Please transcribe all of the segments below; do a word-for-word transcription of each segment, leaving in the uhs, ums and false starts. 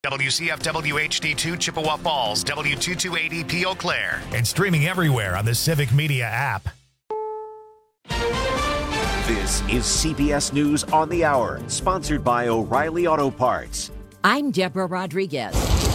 W C F W H D two Chippewa Falls, W two two eight E P Eau Claire, and streaming everywhere on the Civic Media app. This is C B S News on the Hour, sponsored by O'Reilly Auto Parts. I'm Deborah Rodriguez.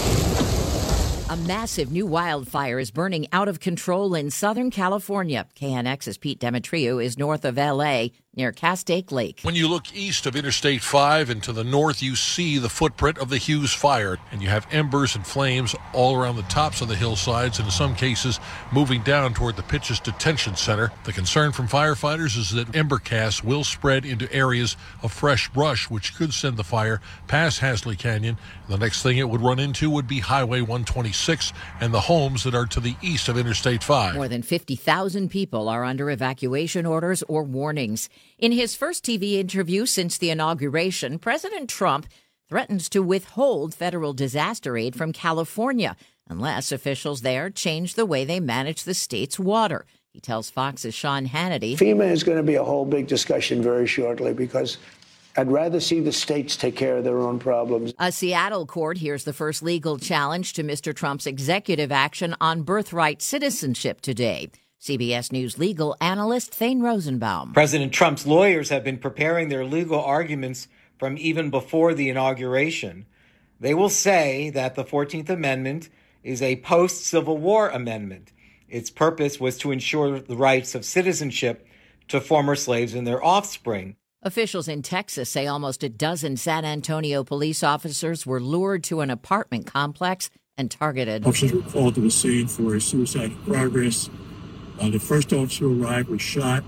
A massive new wildfire is burning out of control in Southern California. K N X's Pete Demetriou is north of L A, near Castaic Lake. When you look east of Interstate five and to the north, you see the footprint of the Hughes fire, and you have embers and flames all around the tops of the hillsides, and in some cases moving down toward the Pitches Detention Center. The concern from firefighters is that ember casts will spread into areas of fresh brush, which could send the fire past Hasley Canyon. The next thing it would run into would be Highway one twenty-six and the homes that are to the east of Interstate five. More than fifty thousand people are under evacuation orders or warnings. In his first T V interview since the inauguration, President Trump threatens to withhold federal disaster aid from California unless officials there change the way they manage the state's water. He tells Fox's Sean Hannity, FEMA is going to be a whole big discussion very shortly because I'd rather see the states take care of their own problems. A Seattle court hears the first legal challenge to Mister Trump's executive action on birthright citizenship today. C B S News legal analyst Thane Rosenbaum. President Trump's lawyers have been preparing their legal arguments from even before the inauguration. They will say that the fourteenth Amendment is a post-Civil War amendment. Its purpose was to ensure the rights of citizenship to former slaves and their offspring. Officials in Texas say almost a dozen San Antonio police officers were lured to an apartment complex and targeted. Officers were called to the scene for a suicide in progress. Uh, the first officer who arrived was shot,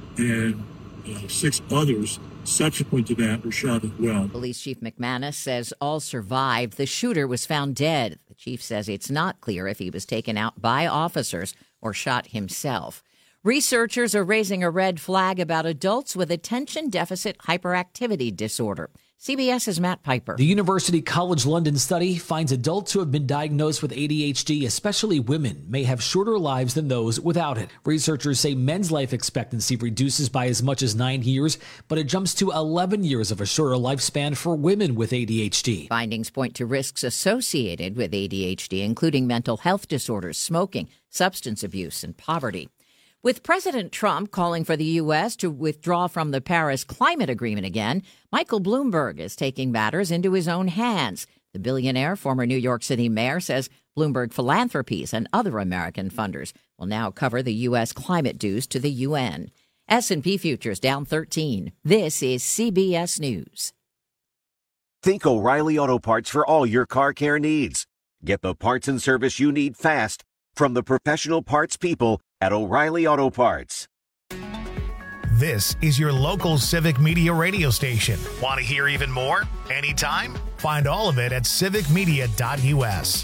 and uh, six others subsequent to that were shot as well. Police Chief McManus says all survived. The shooter was found dead. The chief says it's not clear if he was taken out by officers or shot himself. Researchers are raising a red flag about adults with attention deficit hyperactivity disorder. CBS's Matt Piper. The University College London study finds adults who have been diagnosed with A D H D, especially women, may have shorter lives than those without it. Researchers say men's life expectancy reduces by as much as nine years, but it jumps to eleven years of a shorter lifespan for women with A D H D. Findings point to risks associated with A D H D, including mental health disorders, smoking, substance abuse, and poverty. With President Trump calling for the U S to withdraw from the Paris Climate Agreement again, Michael Bloomberg is taking matters into his own hands. The billionaire, former New York City mayor, says Bloomberg Philanthropies and other American funders will now cover the U S climate dues to the U N. S and P futures down thirteen. This is C B S News. Think O'Reilly Auto Parts for all your car care needs. Get the parts and service you need fast from the professional parts people at O'Reilly Auto Parts. This is your local Civic Media radio station. Want to hear even more? Anytime? Find all of it at civic media dot U S.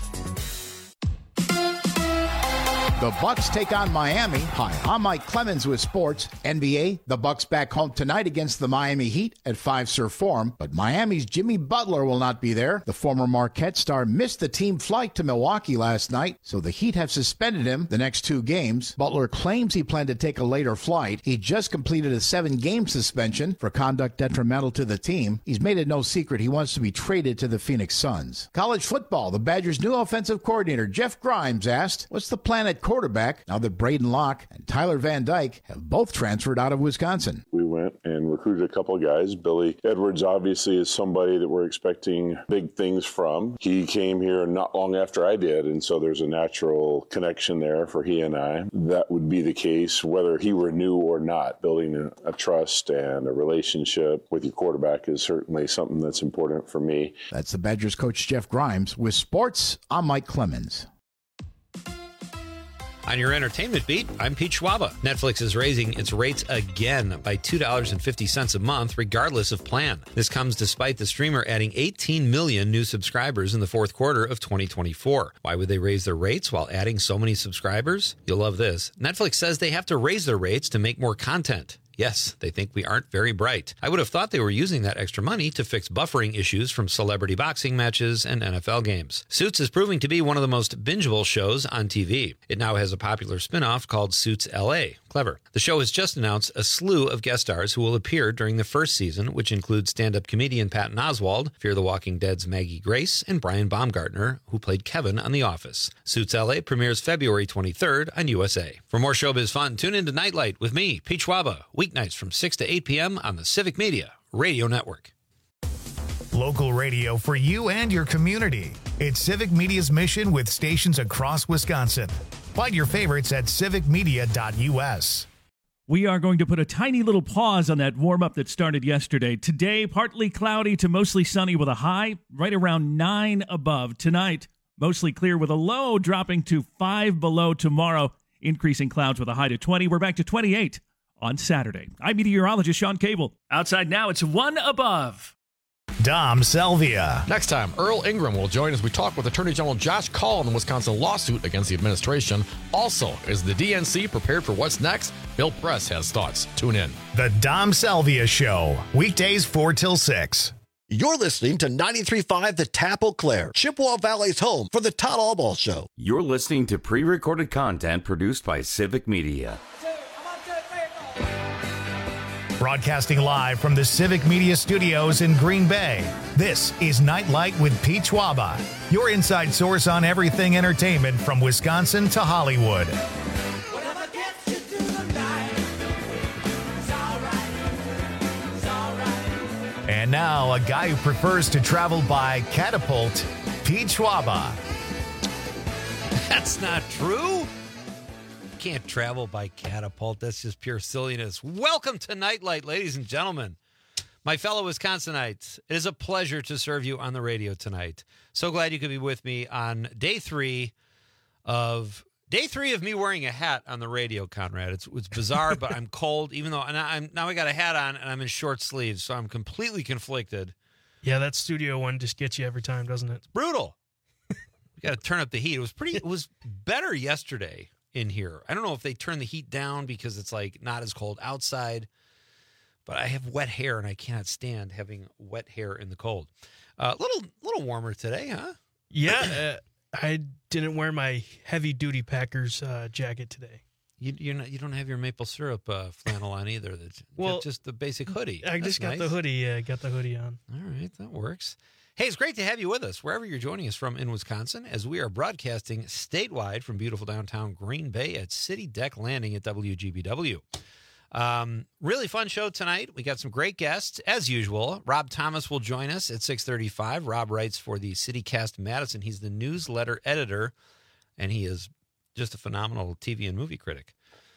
The Bucks take on Miami. Hi, I'm Mike Clemens with sports. N B A, the Bucks back home tonight against the Miami Heat at Fiserv Forum, but Miami's Jimmy Butler will not be there. The former Marquette star missed the team flight to Milwaukee last night, so the Heat have suspended him the next two games. Butler claims he planned to take a later flight. He just completed a seven-game suspension for conduct detrimental to the team. He's made it no secret he wants to be traded to the Phoenix Suns. College football, the Badgers' new offensive coordinator, Jeff Grimes, asked, what's the plan at quarterback now that Braden Locke and Tyler Van Dyke have both transferred out of Wisconsin? We went and recruited a couple of guys. Billy Edwards obviously is somebody that we're expecting big things from. He came here not long after I did, and so there's a natural connection there for he and I. That would be the case whether he were new or not. Building a, a trust and a relationship with your quarterback is certainly something that's important for me. That's the Badgers coach Jeff Grimes. With sports, I'm Mike Clemens. On your entertainment beat, I'm Pete Schwaba. Netflix is raising its rates again by two dollars and fifty cents a month, regardless of plan. This comes despite the streamer adding eighteen million new subscribers in the fourth quarter of twenty twenty-four. Why would they raise their rates while adding so many subscribers? You'll love this. Netflix says they have to raise their rates to make more content. Yes, they think we aren't very bright. I would have thought they were using that extra money to fix buffering issues from celebrity boxing matches and N F L games. Suits is proving to be one of the most bingeable shows on T V. It now has a popular spin-off called Suits L A. clever. The show has just announced a slew of guest stars who will appear during the first season, which includes stand-up comedian Patton Oswalt, Fear the Walking Dead's Maggie Grace, and Brian Baumgartner, who played Kevin on The Office. Suits L A premieres February twenty-third on U S A. For more showbiz fun, tune in to Nightlight with me, Pete Schwaba, weeknights from six to eight p.m. on the Civic Media Radio Network. Local radio for you and your community. It's Civic Media's mission with stations across Wisconsin. Find your favorites at civic media dot u s. We are going to put a tiny little pause on that warm-up that started yesterday. Today, partly cloudy to mostly sunny with a high right around nine above. Tonight, mostly clear with a low dropping to five below tomorrow. Increasing clouds with a high to twenty. We're back to twenty-eight on Saturday. I'm meteorologist Sean Cable. Outside now, it's one above. Dom Salvia. Next time, Earl Ingram will join as we talk with Attorney General Josh Kaul on the Wisconsin lawsuit against the administration. Also, is the D N C prepared for what's next? Bill Press has thoughts. Tune in. The Dom Salvia Show, weekdays four till six. You're listening to ninety-three point five The Tap Eau Claire, Chippewa Valley's home for the Todd Allball Show. You're listening to pre-recorded content produced by Civic Media. Broadcasting live from the Civic Media Studios in Green Bay, this is Nightlight with Pete Schwaba, your inside source on everything entertainment from Wisconsin to Hollywood. And now, a guy who prefers to travel by catapult, Pete Schwaba. That's not true. Can't travel by catapult. That's just pure silliness. Welcome to Nightlight, ladies and gentlemen. My fellow Wisconsinites, it is a pleasure to serve you on the radio tonight. So glad you could be with me on day three of day three of me wearing a hat on the radio, Conrad. It's it's bizarre, but I'm cold, even though and I'm now I got a hat on and I'm in short sleeves, so I'm completely conflicted. Yeah, that studio one just gets you every time, doesn't it? It's brutal. We got to turn up the heat. It was pretty. It was better yesterday in here. I don't know if they turn the heat down because it's like not as cold outside, but I have wet hair and I cannot stand having wet hair in the cold. A uh, little little warmer today, huh? Yeah, uh, I didn't wear my heavy duty Packers uh, jacket today. You you're not, you don't have your maple syrup uh, flannel on either. That's well, just the basic hoodie. I That's just got nice. the hoodie. Yeah, got the hoodie on. All right, that works. Hey, it's great to have you with us, wherever you're joining us from in Wisconsin, as we are broadcasting statewide from beautiful downtown Green Bay at City Deck Landing at W G B W. Um, really fun show tonight. We got some great guests, as usual. Rob Thomas will join us at six thirty-five. Rob writes for the CityCast Madison. He's the newsletter editor, and he is just a phenomenal T V and movie critic.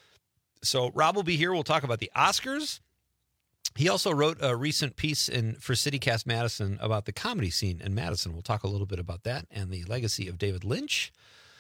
So Rob will be here. We'll talk about the Oscars. He also wrote a recent piece in for CityCast Madison about the comedy scene in Madison. We'll talk a little bit about that and the legacy of David Lynch.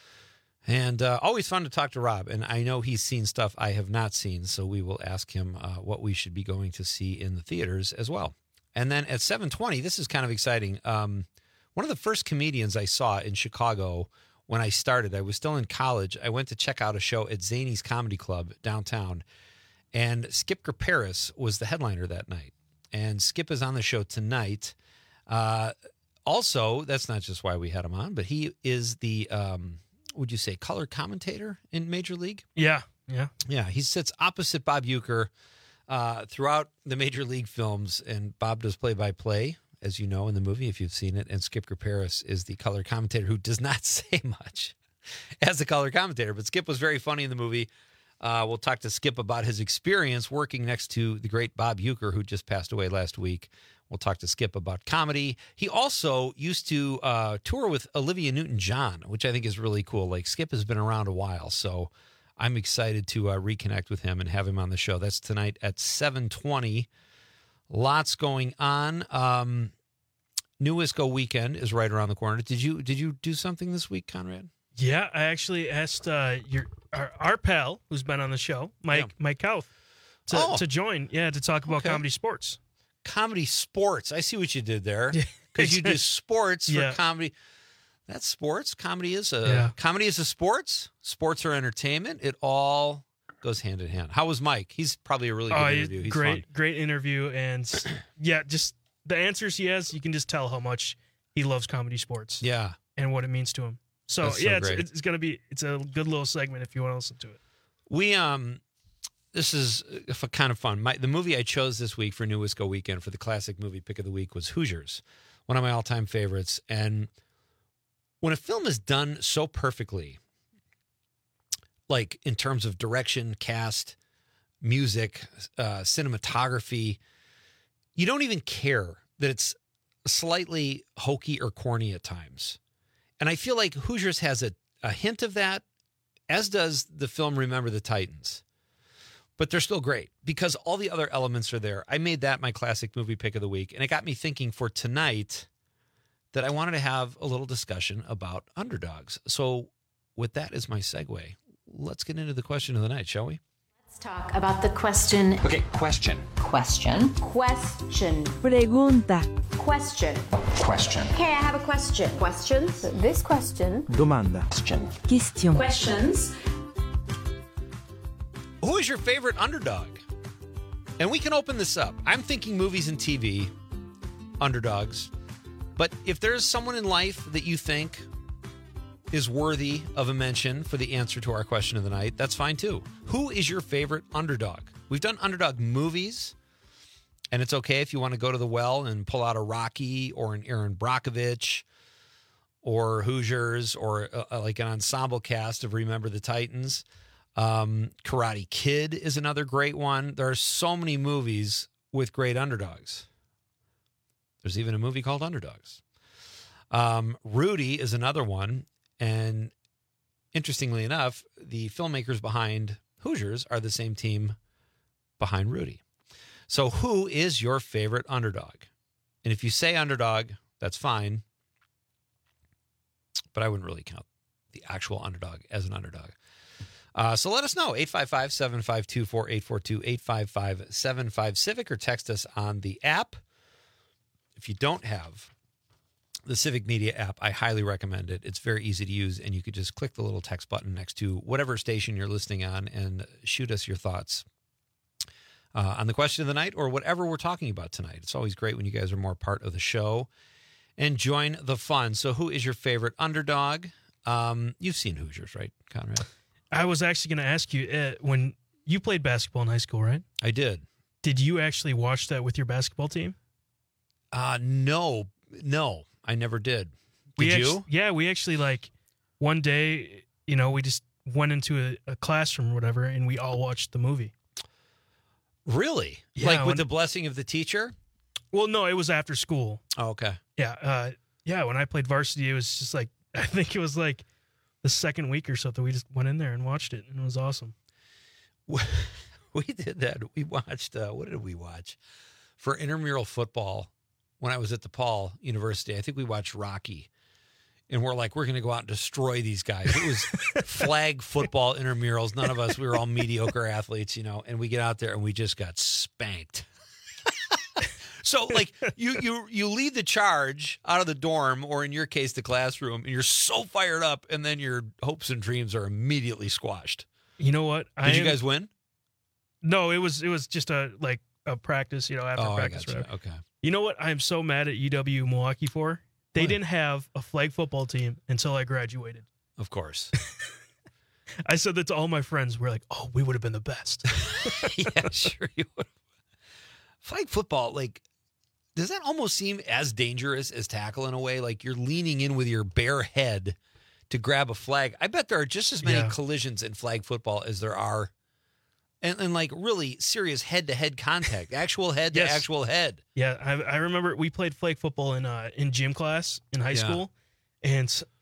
And uh, always fun to talk to Rob. And I know he's seen stuff I have not seen, so we will ask him uh, what we should be going to see in the theaters as well. And then at seven twenty, this is kind of exciting. Um, one of the first comedians I saw in Chicago when I started, I was still in college. I went to check out a show at Zany's Comedy Club downtown. And Skip Graparis was the headliner that night. And Skip is on the show tonight. Uh, also, that's not just why we had him on, but he is the, um, would you say, color commentator in Major League? Yeah, yeah. Yeah, he sits opposite Bob Uecker uh, throughout the Major League films, and Bob does play-by-play, as you know, in the movie, if you've seen it. And Skip Graparis is the color commentator who does not say much as the color commentator. But Skip was very funny in the movie. Uh, we'll talk to Skip about his experience working next to the great Bob Uecker, who just passed away last week. We'll talk to Skip about comedy. He also used to uh, tour with Olivia Newton-John, which I think is really cool. Like, Skip has been around a while, so I'm excited to uh, reconnect with him and have him on the show. That's tonight at seven twenty. Lots going on. Um, New Wisco weekend is right around the corner. Did you did you do something this week, Conrad? Yeah, I actually asked uh, your our, our pal who's been on the show, Mike yeah. Mike Kauth, to, oh. to join. Yeah, to talk about okay. comedy sports. Comedy sports. I see what you did there. Because you do sports for yeah. comedy. That's sports. Comedy is a yeah. comedy is a sports. Sports are entertainment. It all goes hand in hand. How was Mike? He's probably a really good oh, interview. He's great, fun. great interview, and yeah, just the answers he has. You can just tell how much he loves comedy sports. Yeah, and what it means to him. So That's yeah, so it's, it's gonna be it's a good little segment if you want to listen to it. We um this is a kind of fun. My, the movie I chose this week for New Wisco Weekend for the classic movie pick of the week was Hoosiers, one of my all-time favorites. And when a film is done so perfectly, like in terms of direction, cast, music, uh, cinematography, you don't even care that it's slightly hokey or corny at times. And I feel like Hoosiers has a, a hint of that, as does the film Remember the Titans. But they're still great because all the other elements are there. I made that my classic movie pick of the week, and it got me thinking for tonight that I wanted to have a little discussion about underdogs. So with that as my segue, let's get into the question of the night, shall we? Let's talk about the question. Okay, question. Question. Question. Pregunta. Question. Question. Okay, I have a question. Questions? This question. Domanda. Question. Question. Questions. Who is your favorite underdog? And we can open this up. I'm thinking movies and T V, underdogs. But if there's someone in life that you think is worthy of a mention for the answer to our question of the night, that's fine too. Who is your favorite underdog? We've done underdog movies, and it's okay if you want to go to the well and pull out a Rocky or an Aaron Brockovich or Hoosiers or uh, like an ensemble cast of Remember the Titans. Um, Karate Kid is another great one. There are so many movies with great underdogs. There's even a movie called Underdogs. Um, Rudy is another one. And interestingly enough, the filmmakers behind Hoosiers are the same team behind Rudy. So who is your favorite underdog? And if you say underdog, that's fine. But I wouldn't really count the actual underdog as an underdog. Uh, so let us know, eight five five, seven five two, four eight four two, eight five five, seven five, Civic, or text us on the app. If you don't have the Civic Media app, I highly recommend it. It's very easy to use, and you could just click the little text button next to whatever station you're listening on and shoot us your thoughts uh, on the question of the night or whatever we're talking about tonight. It's always great when you guys are more part of the show and join the fun. So who is your favorite underdog? Um, you've seen Hoosiers, right, Conrad? I was actually going to ask you, uh, when you played basketball in high school, right? I did. Did you actually watch that with your basketball team? Uh, no, no, I never did. Did we you? Actually, yeah, we actually, like, one day, you know, we just went into a, a classroom or whatever, and we all watched the movie. Really? Yeah, like with when, the blessing of the teacher? Well, no, it was after school. Oh, okay. Yeah, uh, yeah, when I played varsity, it was just like, I think it was like the second week or something. We just went in there and watched it, and it was awesome. We did that. We watched, uh, what did we watch? For intramural football, when I was at DePaul University, I think we watched Rocky. And we're like, we're going to go out and destroy these guys. It was flag football intramurals. None of us, we were all mediocre athletes, you know, and we get out there and we just got spanked. So, like, you you you lead the charge out of the dorm, or in your case, the classroom, and you're so fired up, and then your hopes and dreams are immediately squashed. You know what? Did I you am, guys win? No, it was it was just a like a practice, you know, after oh, practice. I gotcha. Okay. You know what I'm so mad at U W Milwaukee for? They what? didn't have a flag football team until I graduated. Of course. I said that to all my friends. We're like, oh, we would have been the best. Yeah, sure you would. Flag football, like, does that almost seem as dangerous as tackle in a way? Like you're leaning in with your bare head to grab a flag. I bet there are just as many yeah. collisions in flag football as there are, and, and like really serious head-to-head contact, actual head yes. to actual head. Yeah, I, I remember we played flag football in uh, in gym class in high yeah. school, and so,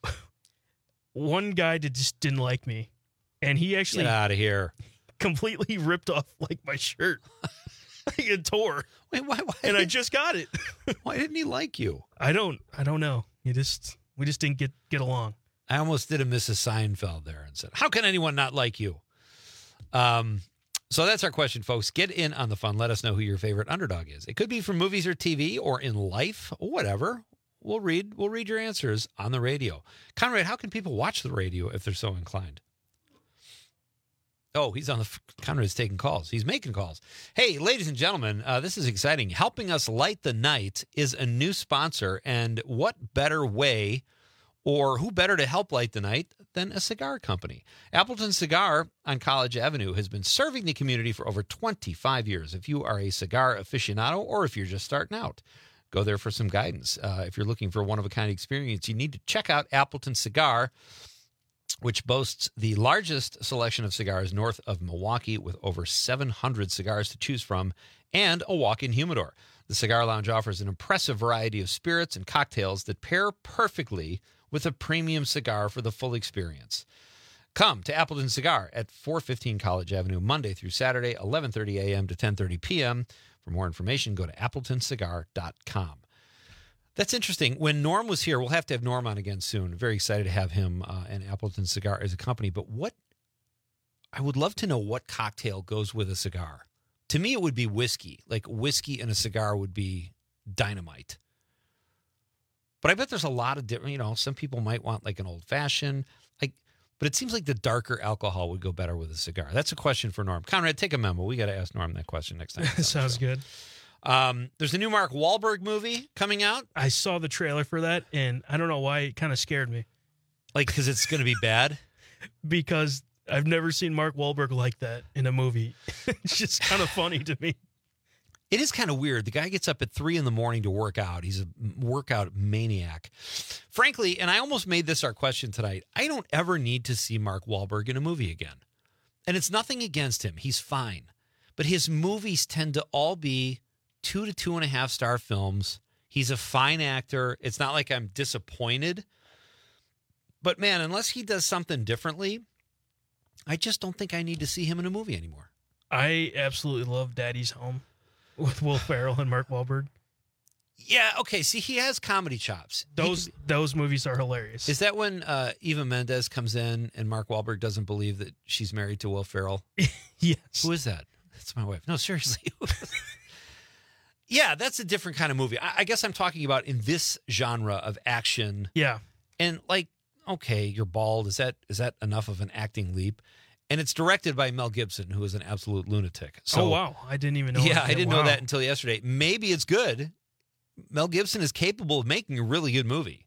one guy did, just didn't like me, and he actually Get out of here, completely ripped off like my shirt. It tore. Wait, why? why and did, I just got it. Why didn't he like you? I don't. I don't know. He just. We just didn't get get along. I almost did a Missus Seinfeld there and said, "How can anyone not like you?" Um. So that's our question, folks. Get in on the fun. Let us know who your favorite underdog is. It could be from movies or T V or in life, or whatever. We'll read. We'll read your answers on the radio. Conrad, how can people watch the radio if they're so inclined? Oh, he's on the, Conrad's taking calls. He's making calls. Hey, ladies and gentlemen, uh, this is exciting. Helping us light the night is a new sponsor, and what better way Or who better to help light the night than a cigar company? Appleton Cigar on College Avenue has been serving the community for over twenty-five years. If you are a cigar aficionado or if you're just starting out, go there for some guidance. Uh, if you're looking for a one-of-a-kind experience, you need to check out Appleton Cigar, which boasts the largest selection of cigars north of Milwaukee with over seven hundred cigars to choose from and a walk-in humidor. The Cigar Lounge offers an impressive variety of spirits and cocktails that pair perfectly with a premium cigar for the full experience. Come to Appleton Cigar at four fifteen College Avenue, Monday through Saturday, eleven thirty a.m. to ten thirty p.m. For more information, go to appleton cigar dot com. That's interesting. When Norm was here, we'll have to have Norm on again soon. Very excited to have him uh, and Appleton Cigar as a company. But what I would love to know what cocktail goes with a cigar. To me, it would be whiskey. Like whiskey and a cigar would be dynamite. But I bet there's a lot of different, you know, some people might want like an old fashioned, like, but it seems like the darker alcohol would go better with a cigar. That's a question for Norm. Conrad, take a memo. We got to ask Norm that question next time. Sounds good. Um, there's a new Mark Wahlberg movie coming out. I saw the trailer for that, and I don't know why it kind of scared me. Like, because it's going to be bad? Because I've never seen Mark Wahlberg like that in a movie. It's just kind of funny to me. It is kind of weird. The guy gets up at three in the morning to work out. He's a workout maniac. Frankly, and I almost made this our question tonight, I don't ever need to see Mark Wahlberg in a movie again. And it's nothing against him. He's fine. But his movies tend to all be two to two and a half star films. He's a fine actor. It's not like I'm disappointed. But man, unless he does something differently, I just don't think I need to see him in a movie anymore. I absolutely love Daddy's Home with Will Ferrell and Mark Wahlberg. Yeah, okay. See, he has comedy chops. Those he, those movies are hilarious. Is that when uh, Eva Mendes comes in and Mark Wahlberg doesn't believe that she's married to Will Ferrell? Yes. Who is that? That's my wife. No, seriously. Yeah, that's a different kind of movie. I, I guess I'm talking about in this genre of action. Yeah. And like, okay, you're bald. Is that is that enough of an acting leap? And it's directed by Mel Gibson, who is an absolute lunatic. So, oh, wow. I didn't even know Yeah, that. I didn't wow. know that until yesterday. Maybe it's good. Mel Gibson is capable of making a really good movie.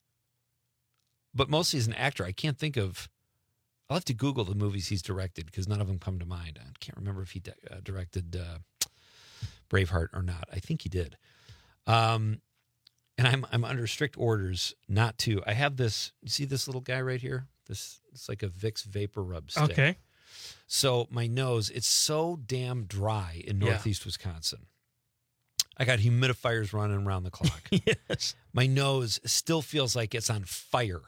But mostly as an actor, I can't think of... I'll have to Google the movies he's directed because none of them come to mind. I can't remember if he de- uh, directed uh, Braveheart or not. I think he did. Um, and I'm I'm under strict orders not to. I have this... You see this little guy right here? This It's like a Vicks Vapor Rub stick. Okay. So my nose, it's so damn dry in northeast yeah. Wisconsin. I got humidifiers running around the clock. Yes. My nose still feels like it's on fire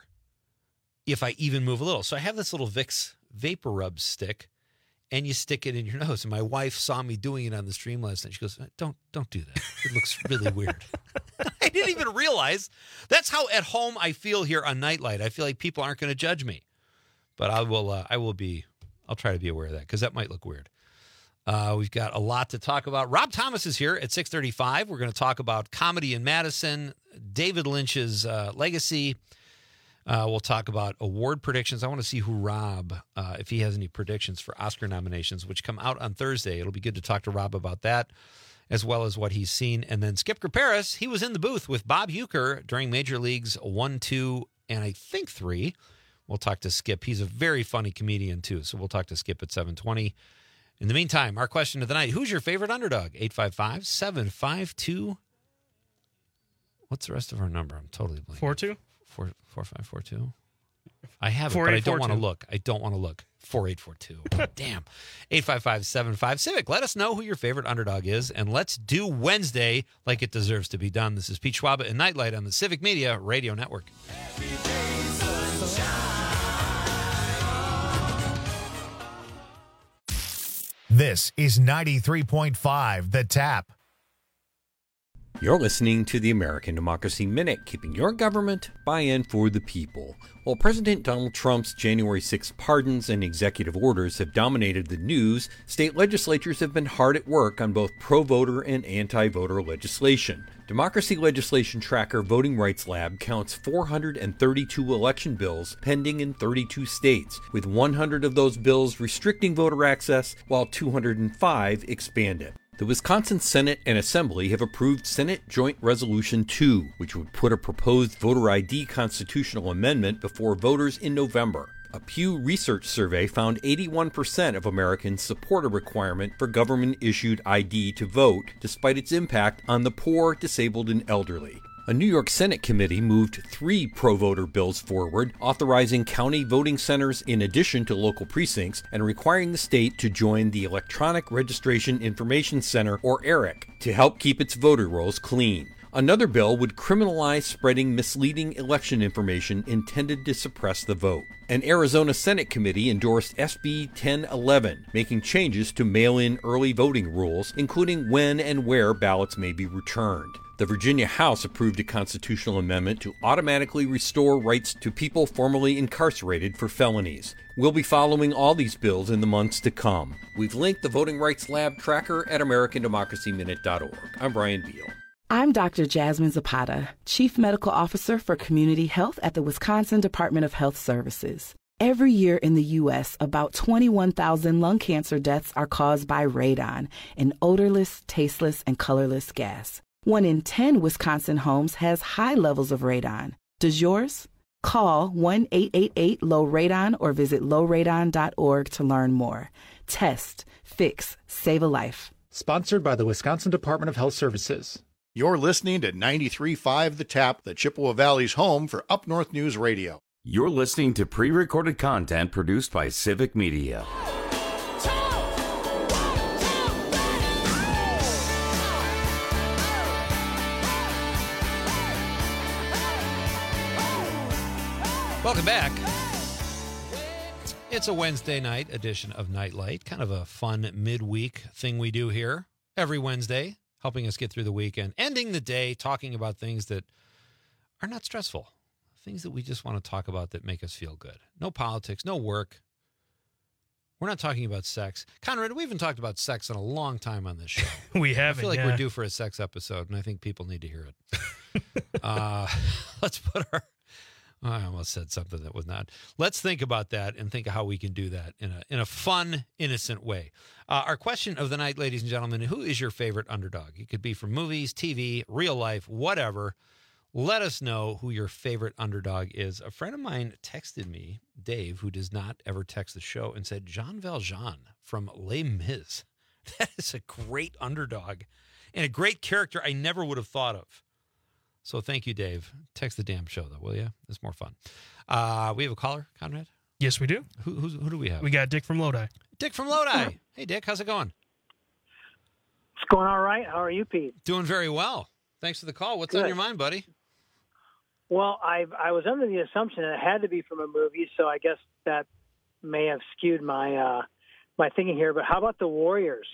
if I even move a little. So I have this little Vicks Vapor Rub stick, and you stick it in your nose. And my wife saw me doing it on the stream last night. She goes, don't, don't do that. It looks really weird. I didn't even realize. That's how at home I feel here on Nightlight. I feel like people aren't going to judge me. But I will, uh, I will be... I'll try to be aware of that because that might look weird. Uh, we've got a lot to talk about. Rob Thomas is here at six thirty-five. We're going to talk about comedy in Madison, David Lynch's uh, legacy. Uh, we'll talk about award predictions. I want to see who Rob, uh, if he has any predictions for Oscar nominations, which come out on Thursday. It'll be good to talk to Rob about that, as well as what he's seen. And then Skip Graperis, he was in the booth with Bob Uecker during Major Leagues one, two, and I think three. We'll talk to Skip. He's a very funny comedian, too, so we'll talk to Skip at seven twenty. In the meantime, our question of the night, who's your favorite underdog? eight five five, seven five two. What's the rest of our number? I'm totally blanking. four two? four four five four two. I have it, but I don't want to look. I don't want to look. four eight four two. Damn. eight five five, seven five Civic. Let us know who your favorite underdog is, and let's do Wednesday like it deserves to be done. This is Pete Schwaba and Nightlight on the Civic Media Radio Network. This is ninety-three point five The Tap. You're listening to the American Democracy Minute, keeping your government by and for the people. While President Donald Trump's January sixth pardons and executive orders have dominated the news, state legislatures have been hard at work on both pro-voter and anti-voter legislation. Democracy Legislation Tracker Voting Rights Lab counts four hundred thirty-two election bills pending in thirty-two states, with one hundred of those bills restricting voter access while two hundred five expand it. The Wisconsin Senate and Assembly have approved Senate Joint Resolution two, which would put a proposed voter I D constitutional amendment before voters in November. A Pew Research survey found eighty-one percent of Americans support a requirement for government-issued I D to vote, despite its impact on the poor, disabled, and elderly. A New York Senate committee moved three pro-voter bills forward, authorizing county voting centers in addition to local precincts and requiring the state to join the Electronic Registration Information Center, or ERIC, to help keep its voter rolls clean. Another bill would criminalize spreading misleading election information intended to suppress the vote. An Arizona Senate committee endorsed S B ten eleven, making changes to mail-in early voting rules, including when and where ballots may be returned. The Virginia House approved a constitutional amendment to automatically restore rights to people formerly incarcerated for felonies. We'll be following all these bills in the months to come. We've linked the Voting Rights Lab tracker at American Democracy Minute dot org. I'm Brian Beal. I'm Doctor Jasmine Zapata, Chief Medical Officer for Community Health at the Wisconsin Department of Health Services. Every year in the U S, about twenty-one thousand lung cancer deaths are caused by radon, an odorless, tasteless, and colorless gas. One in ten Wisconsin homes has high levels of radon. Does yours? Call one eight eight eight low radon or visit low radon dot org to learn more. Test, fix, save a life. Sponsored by the Wisconsin Department of Health Services. You're listening to ninety-three point five The Tap, the Chippewa Valley's home for Up North News Radio. You're listening to pre-recorded content produced by Civic Media. Welcome back. It's a Wednesday night edition of Nightlight, kind of a fun midweek thing we do here every Wednesday, helping us get through the weekend, ending the day talking about things that are not stressful, things that we just want to talk about that make us feel good. No politics, no work. We're not talking about sex. Conrad, we haven't talked about sex in a long time on this show. We haven't. I feel like yeah. we're due for a sex episode, and I think people need to hear it. uh, let's put our... I almost said something that was not. Let's think about that and think of how we can do that in a in a fun, innocent way. Uh, our question of the night, ladies and gentlemen, who is your favorite underdog? It could be from movies, T V, real life, whatever. Let us know who your favorite underdog is. A friend of mine texted me, Dave, who does not ever text the show, and said, Jean Valjean from Les Mis. That is a great underdog and a great character I never would have thought of. So thank you, Dave. Text the damn show, though, will you? It's more fun. Uh, we have a caller, Conrad? Yes, we do. Who, who's, who do we have? We got Dick from Lodi. Dick from Lodi. Hey, Dick, how's it going? It's going all right. How are you, Pete? Doing very well. Thanks for the call. What's Good. on your mind, buddy? Well, I I was under the assumption that it had to be from a movie, so I guess that may have skewed my uh, my thinking here. But how about the Warriors?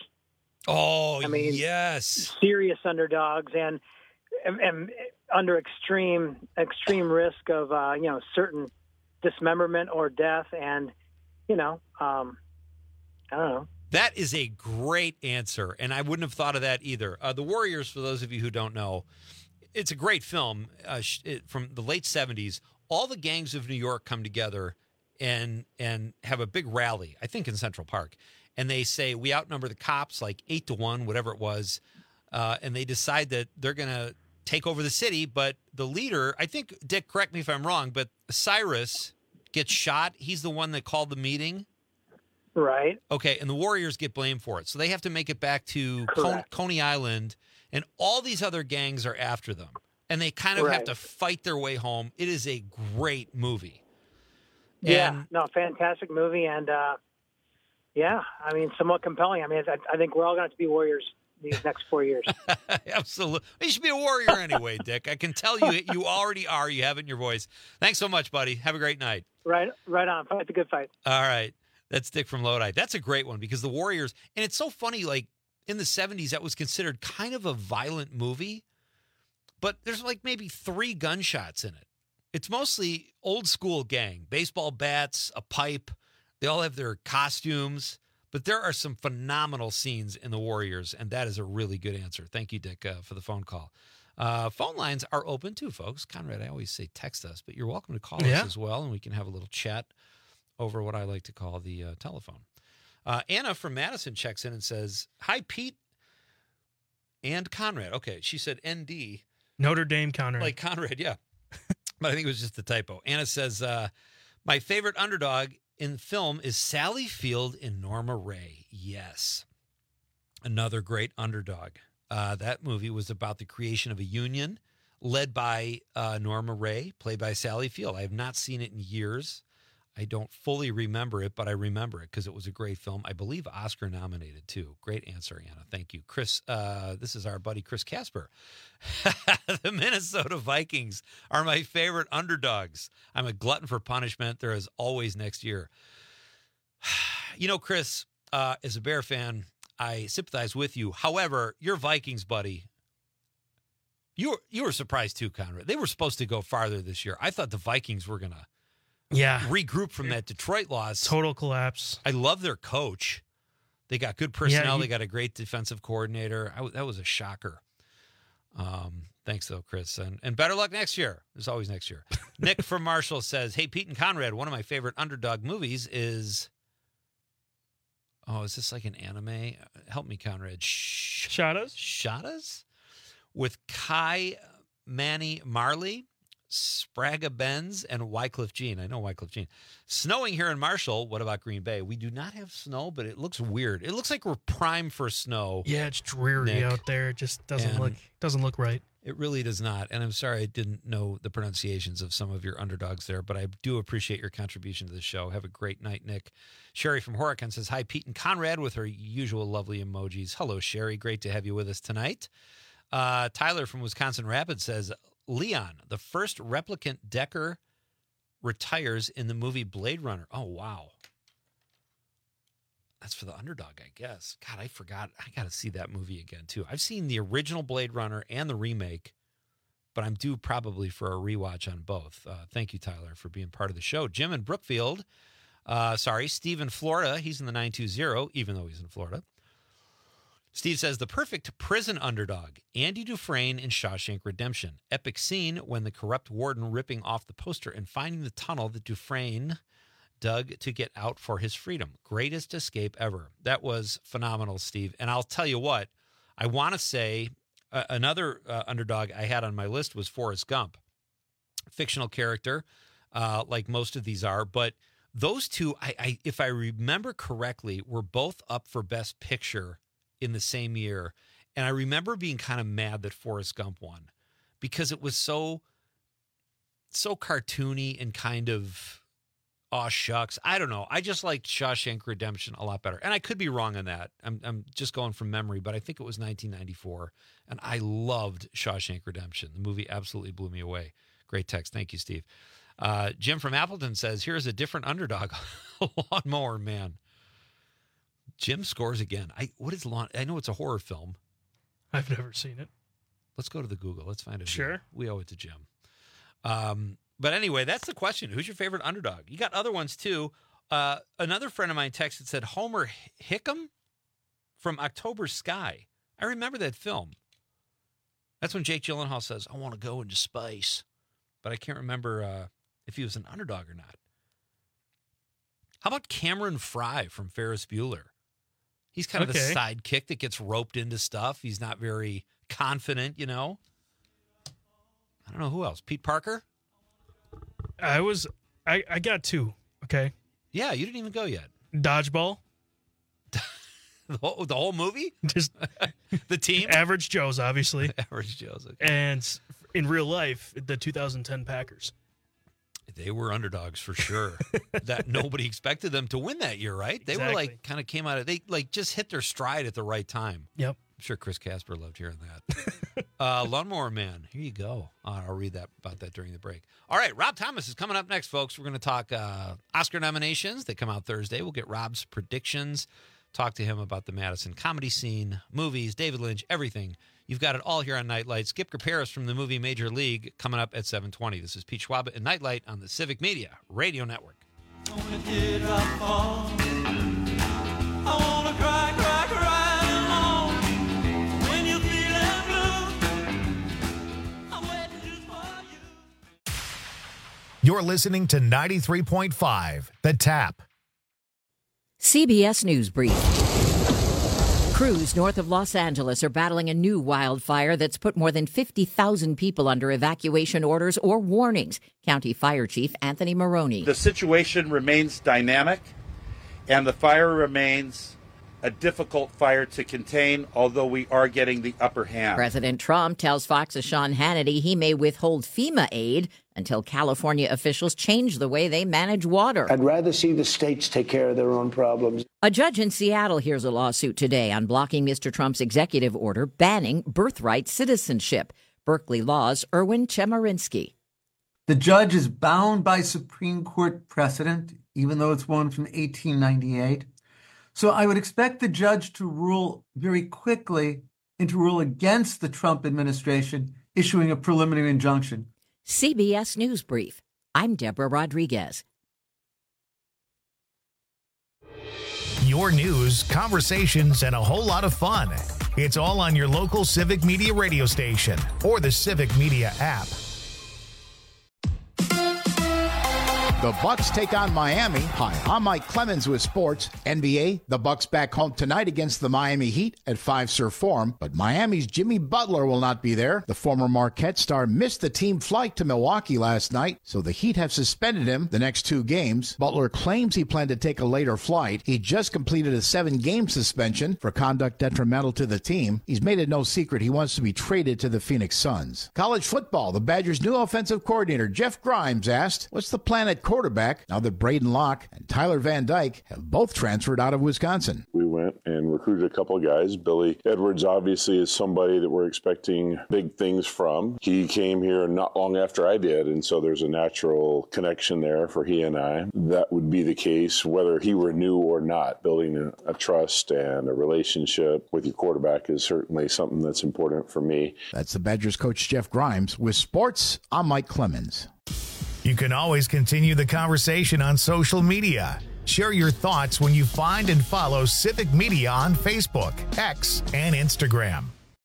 Oh, I mean, yes. Serious underdogs and, and, and under extreme extreme risk of uh, you know certain dismemberment or death, and you know um, I don't know. That is a great answer, and I wouldn't have thought of that either. Uh, the Warriors, for those of you who don't know, it's a great film uh, it, from the late seventies. All the gangs of New York come together and and have a big rally, I think in Central Park, and they say, we outnumber the cops like eight to one, whatever it was, uh, and they decide that they're going to take over the city, but the leader, I think, Dick, correct me if I'm wrong, but Cyrus gets shot. He's the one that called the meeting. Right. Okay, and the Warriors get blamed for it. So they have to make it back to Con- Coney Island, and all these other gangs are after them. And they kind of Right. have to fight their way home. It is a great movie. Yeah, And- no, fantastic movie, and uh, yeah, I mean, somewhat compelling. I mean, I, I think we're all going to have to be warriors these next four years. Absolutely. You should be a warrior anyway, Dick. I can tell you you already are. You have it in your voice. Thanks so much, buddy. Have a great night. Right, right on. Fight the good fight. All right. That's Dick from Lodi. That's a great one because the Warriors, and it's so funny, like in the seventies, that was considered kind of a violent movie, but there's like maybe three gunshots in it. It's mostly old school gang, baseball bats, a pipe. They all have their costumes, but there are some phenomenal scenes in the Warriors, and that is a really good answer. Thank you, Dick, uh, for the phone call. Uh, phone lines are open too, folks. Conrad, I always say text us, but you're welcome to call Yeah. us as well, and we can have a little chat over what I like to call the uh, telephone. Uh, Anna from Madison checks in and says, hi, Pete. and Conrad. Okay, she said N D. Notre Dame Conrad. Like Conrad, yeah. But I think it was just a typo. Anna says, uh, my favorite underdog in film is Sally Field in Norma Ray. Yes. Another great underdog. Uh, that movie was about the creation of a union led by uh, Norma Ray, played by Sally Field. I have not seen it in years. I don't fully remember it, but I remember it because it was a great film. I believe Oscar nominated, too. Great answer, Anna. Thank you. Chris, uh, this is our buddy Chris Casper. The Minnesota Vikings are my favorite underdogs. I'm a glutton for punishment. There is always next year. You know, Chris, uh, as a Bear fan, I sympathize with you. However, your Vikings, buddy, you were, you were surprised too, Conrad. They were supposed to go farther this year. I thought the Vikings were going to yeah. regroup from that Detroit loss. Total collapse. I love their coach. They got good personnel. Yeah, he, they got a great defensive coordinator. I, that was a shocker. Um, thanks, though, Chris. And, and better luck next year. There's always next year. Nick from Marshall says, hey, Pete and Conrad, one of my favorite underdog movies is... Oh, is this like an anime? Help me, Conrad. Sh- Shadas? Shadas? With Kai Manny Marley, Sprague Benz, and Wycliffe Jean. I know Wycliffe Jean. Snowing here in Marshall. What about Green Bay? We do not have snow, but it looks weird. It looks like we're primed for snow. Yeah, it's dreary Nick. out there. It just doesn't And look doesn't look right. It really does not. And I'm sorry I didn't know the pronunciations of some of your underdogs there, but I do appreciate your contribution to the show. Have a great night, Nick. Sherry from Horicon says, hi, Pete and Conrad, with her usual lovely emojis. Hello, Sherry. Great to have you with us tonight. Uh, Tyler from Wisconsin Rapids says, Leon, the first replicant Decker retires in the movie Blade Runner. Oh, wow. That's for the underdog, I guess. God, I forgot. I got to see that movie again, too. I've seen the original Blade Runner and the remake, but I'm due probably for a rewatch on both. Uh, thank you, Tyler, for being part of the show. Jim in Brookfield. Uh, sorry, Steve in Florida. He's in the nine two zero, even though he's in Florida. Steve says, the perfect prison underdog, Andy Dufresne in Shawshank Redemption. Epic scene when the corrupt warden ripping off the poster and finding the tunnel that Dufresne dug to get out for his freedom. Greatest escape ever. That was phenomenal, Steve. And I'll tell you what, I want to say uh, another uh, underdog I had on my list was Forrest Gump. Fictional character, uh, like most of these are. But those two, I, I, if I remember correctly, were both up for Best Picture in the same year. And I remember being kind of mad that Forrest Gump won because it was so, so cartoony and kind of... Aw, shucks. I don't know. I just liked Shawshank Redemption a lot better. And I could be wrong on that. I'm I'm just going from memory, but I think it was nineteen ninety-four. And I loved Shawshank Redemption. The movie absolutely blew me away. Great text. Thank you, Steve. Uh, Jim from Appleton says, here's a different underdog. Lawnmower Man. Jim scores again. I what is Lawn? I know it's a horror film. I've never seen it. Let's go to the Google. Let's find it. Sure. Here. We owe it to Jim. Um But anyway, that's the question. Who's your favorite underdog? You got other ones, too. Uh, another friend of mine texted, said Homer Hickam from October Sky. I remember that film. That's when Jake Gyllenhaal says, I want to go into space. But I can't remember uh, if he was an underdog or not. How about Cameron Fry from Ferris Bueller? He's kind of Okay. the sidekick that gets roped into stuff. He's not very confident, you know. I don't know who else. Pete Parker? I was, I, I got two. Okay. Yeah, you didn't even go yet. Dodgeball. The whole, the whole movie? Just the team? Average Joe's, obviously. Average Joe's. Okay. And in real life, the two thousand ten Packers. They were underdogs for sure. That nobody expected them to win that year, right? They Exactly. were like kind of came out of they like just hit their stride at the right time. Yep. I'm sure Chris Casper loved hearing that. uh, Lawnmower Man. Here you go. Uh, I'll read that about that during the break. All right, Rob Thomas is coming up next, folks. We're going to talk uh, Oscar nominations. They come out Thursday. We'll get Rob's predictions. Talk to him about the Madison comedy scene, movies, David Lynch, everything. You've got it all here on Nightlight. Skip Kaparis from the movie Major League coming up at seven twenty. This is Pete Schwab and Nightlight on the Civic Media Radio Network. You're listening to ninety-three point five, The Tap. C B S News Brief. Crews north of Los Angeles are battling a new wildfire that's put more than fifty thousand people under evacuation orders or warnings. County Fire Chief Anthony Maroney. The situation remains dynamic, and the fire remains a difficult fire to contain, although we are getting the upper hand. President Trump tells Fox's Sean Hannity he may withhold FEMA aid until California officials change the way they manage water. I'd rather see the states take care of their own problems. A judge in Seattle hears a lawsuit today on blocking Mister Trump's executive order banning birthright citizenship. Berkeley Law's Erwin Chemerinsky. The judge is bound by Supreme Court precedent, even though it's one from eighteen ninety-eight. So I would expect the judge to rule very quickly and to rule against the Trump administration issuing a preliminary injunction. C B S News Brief. I'm Deborah Rodriguez. Your news, conversations, and a whole lot of fun. It's all on your local Civic Media radio station or the Civic Media app. The Bucks take on Miami. Hi, I'm Mike Clemens with sports. N B A, the Bucks back home tonight against the Miami Heat at Fiserv Forum, but Miami's Jimmy Butler will not be there. The former Marquette star missed the team flight to Milwaukee last night, so the Heat have suspended him the next two games. Butler claims he planned to take a later flight. He just completed a seven-game suspension for conduct detrimental to the team. He's made it no secret he wants to be traded to the Phoenix Suns. College football, the Badgers' new offensive coordinator, Jeff Grimes, asked, what's the plan at quarterback now that Braden Locke and Tyler Van Dyke have both transferred out of Wisconsin? We went and recruited a couple of guys. Billy Edwards obviously is somebody that we're expecting big things from. He came here not long after I did, and so there's a natural connection there for he and I. That would be the case whether he were new or not. Building a, a trust and a relationship with your quarterback is certainly something that's important for me. That's the Badgers coach Jeff Grimes. With sports, I'm Mike Clemens. You can always continue the conversation on social media. Share your thoughts when you find and follow Civic Media on Facebook, X, and Instagram.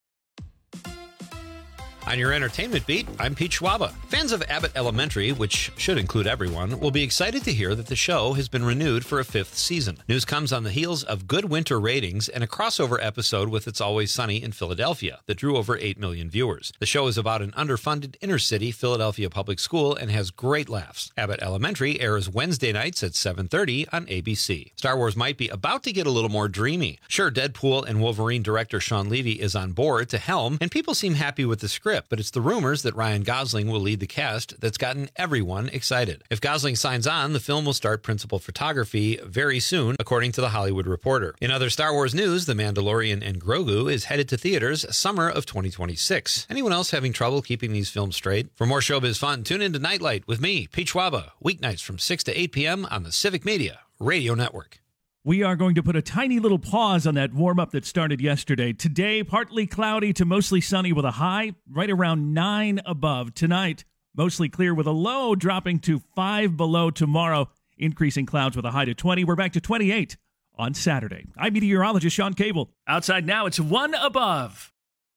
On your entertainment beat, I'm Pete Schwaba. Fans of Abbott Elementary, which should include everyone, will be excited to hear that the show has been renewed for a fifth season. News comes on the heels of good winter ratings and a crossover episode with It's Always Sunny in Philadelphia that drew over eight million viewers. The show is about an underfunded inner-city Philadelphia public school and has great laughs. Abbott Elementary airs Wednesday nights at seven thirty on A B C. Star Wars might be about to get a little more dreamy. Sure, Deadpool and Wolverine director Sean Levy is on board to helm, and people seem happy with the script. But it's the rumors that Ryan Gosling will lead the cast that's gotten everyone excited. If Gosling signs on, the film will start principal photography very soon, according to The Hollywood Reporter. In other Star Wars news, The Mandalorian and Grogu is headed to theaters summer of twenty twenty-six. Anyone else having trouble keeping these films straight? For more showbiz fun, tune into Nightlight with me, Pete Schwaba, weeknights from six to eight p.m. on the Civic Media Radio Network. We are going to put a tiny little pause on that warm-up that started yesterday. Today, partly cloudy to mostly sunny with a high right around nine above. Tonight, mostly clear with a low dropping to five below tomorrow. Increasing clouds with a high to twenty. We're back to twenty-eight on Saturday. I'm meteorologist Sean Cable. Outside now, it's one above.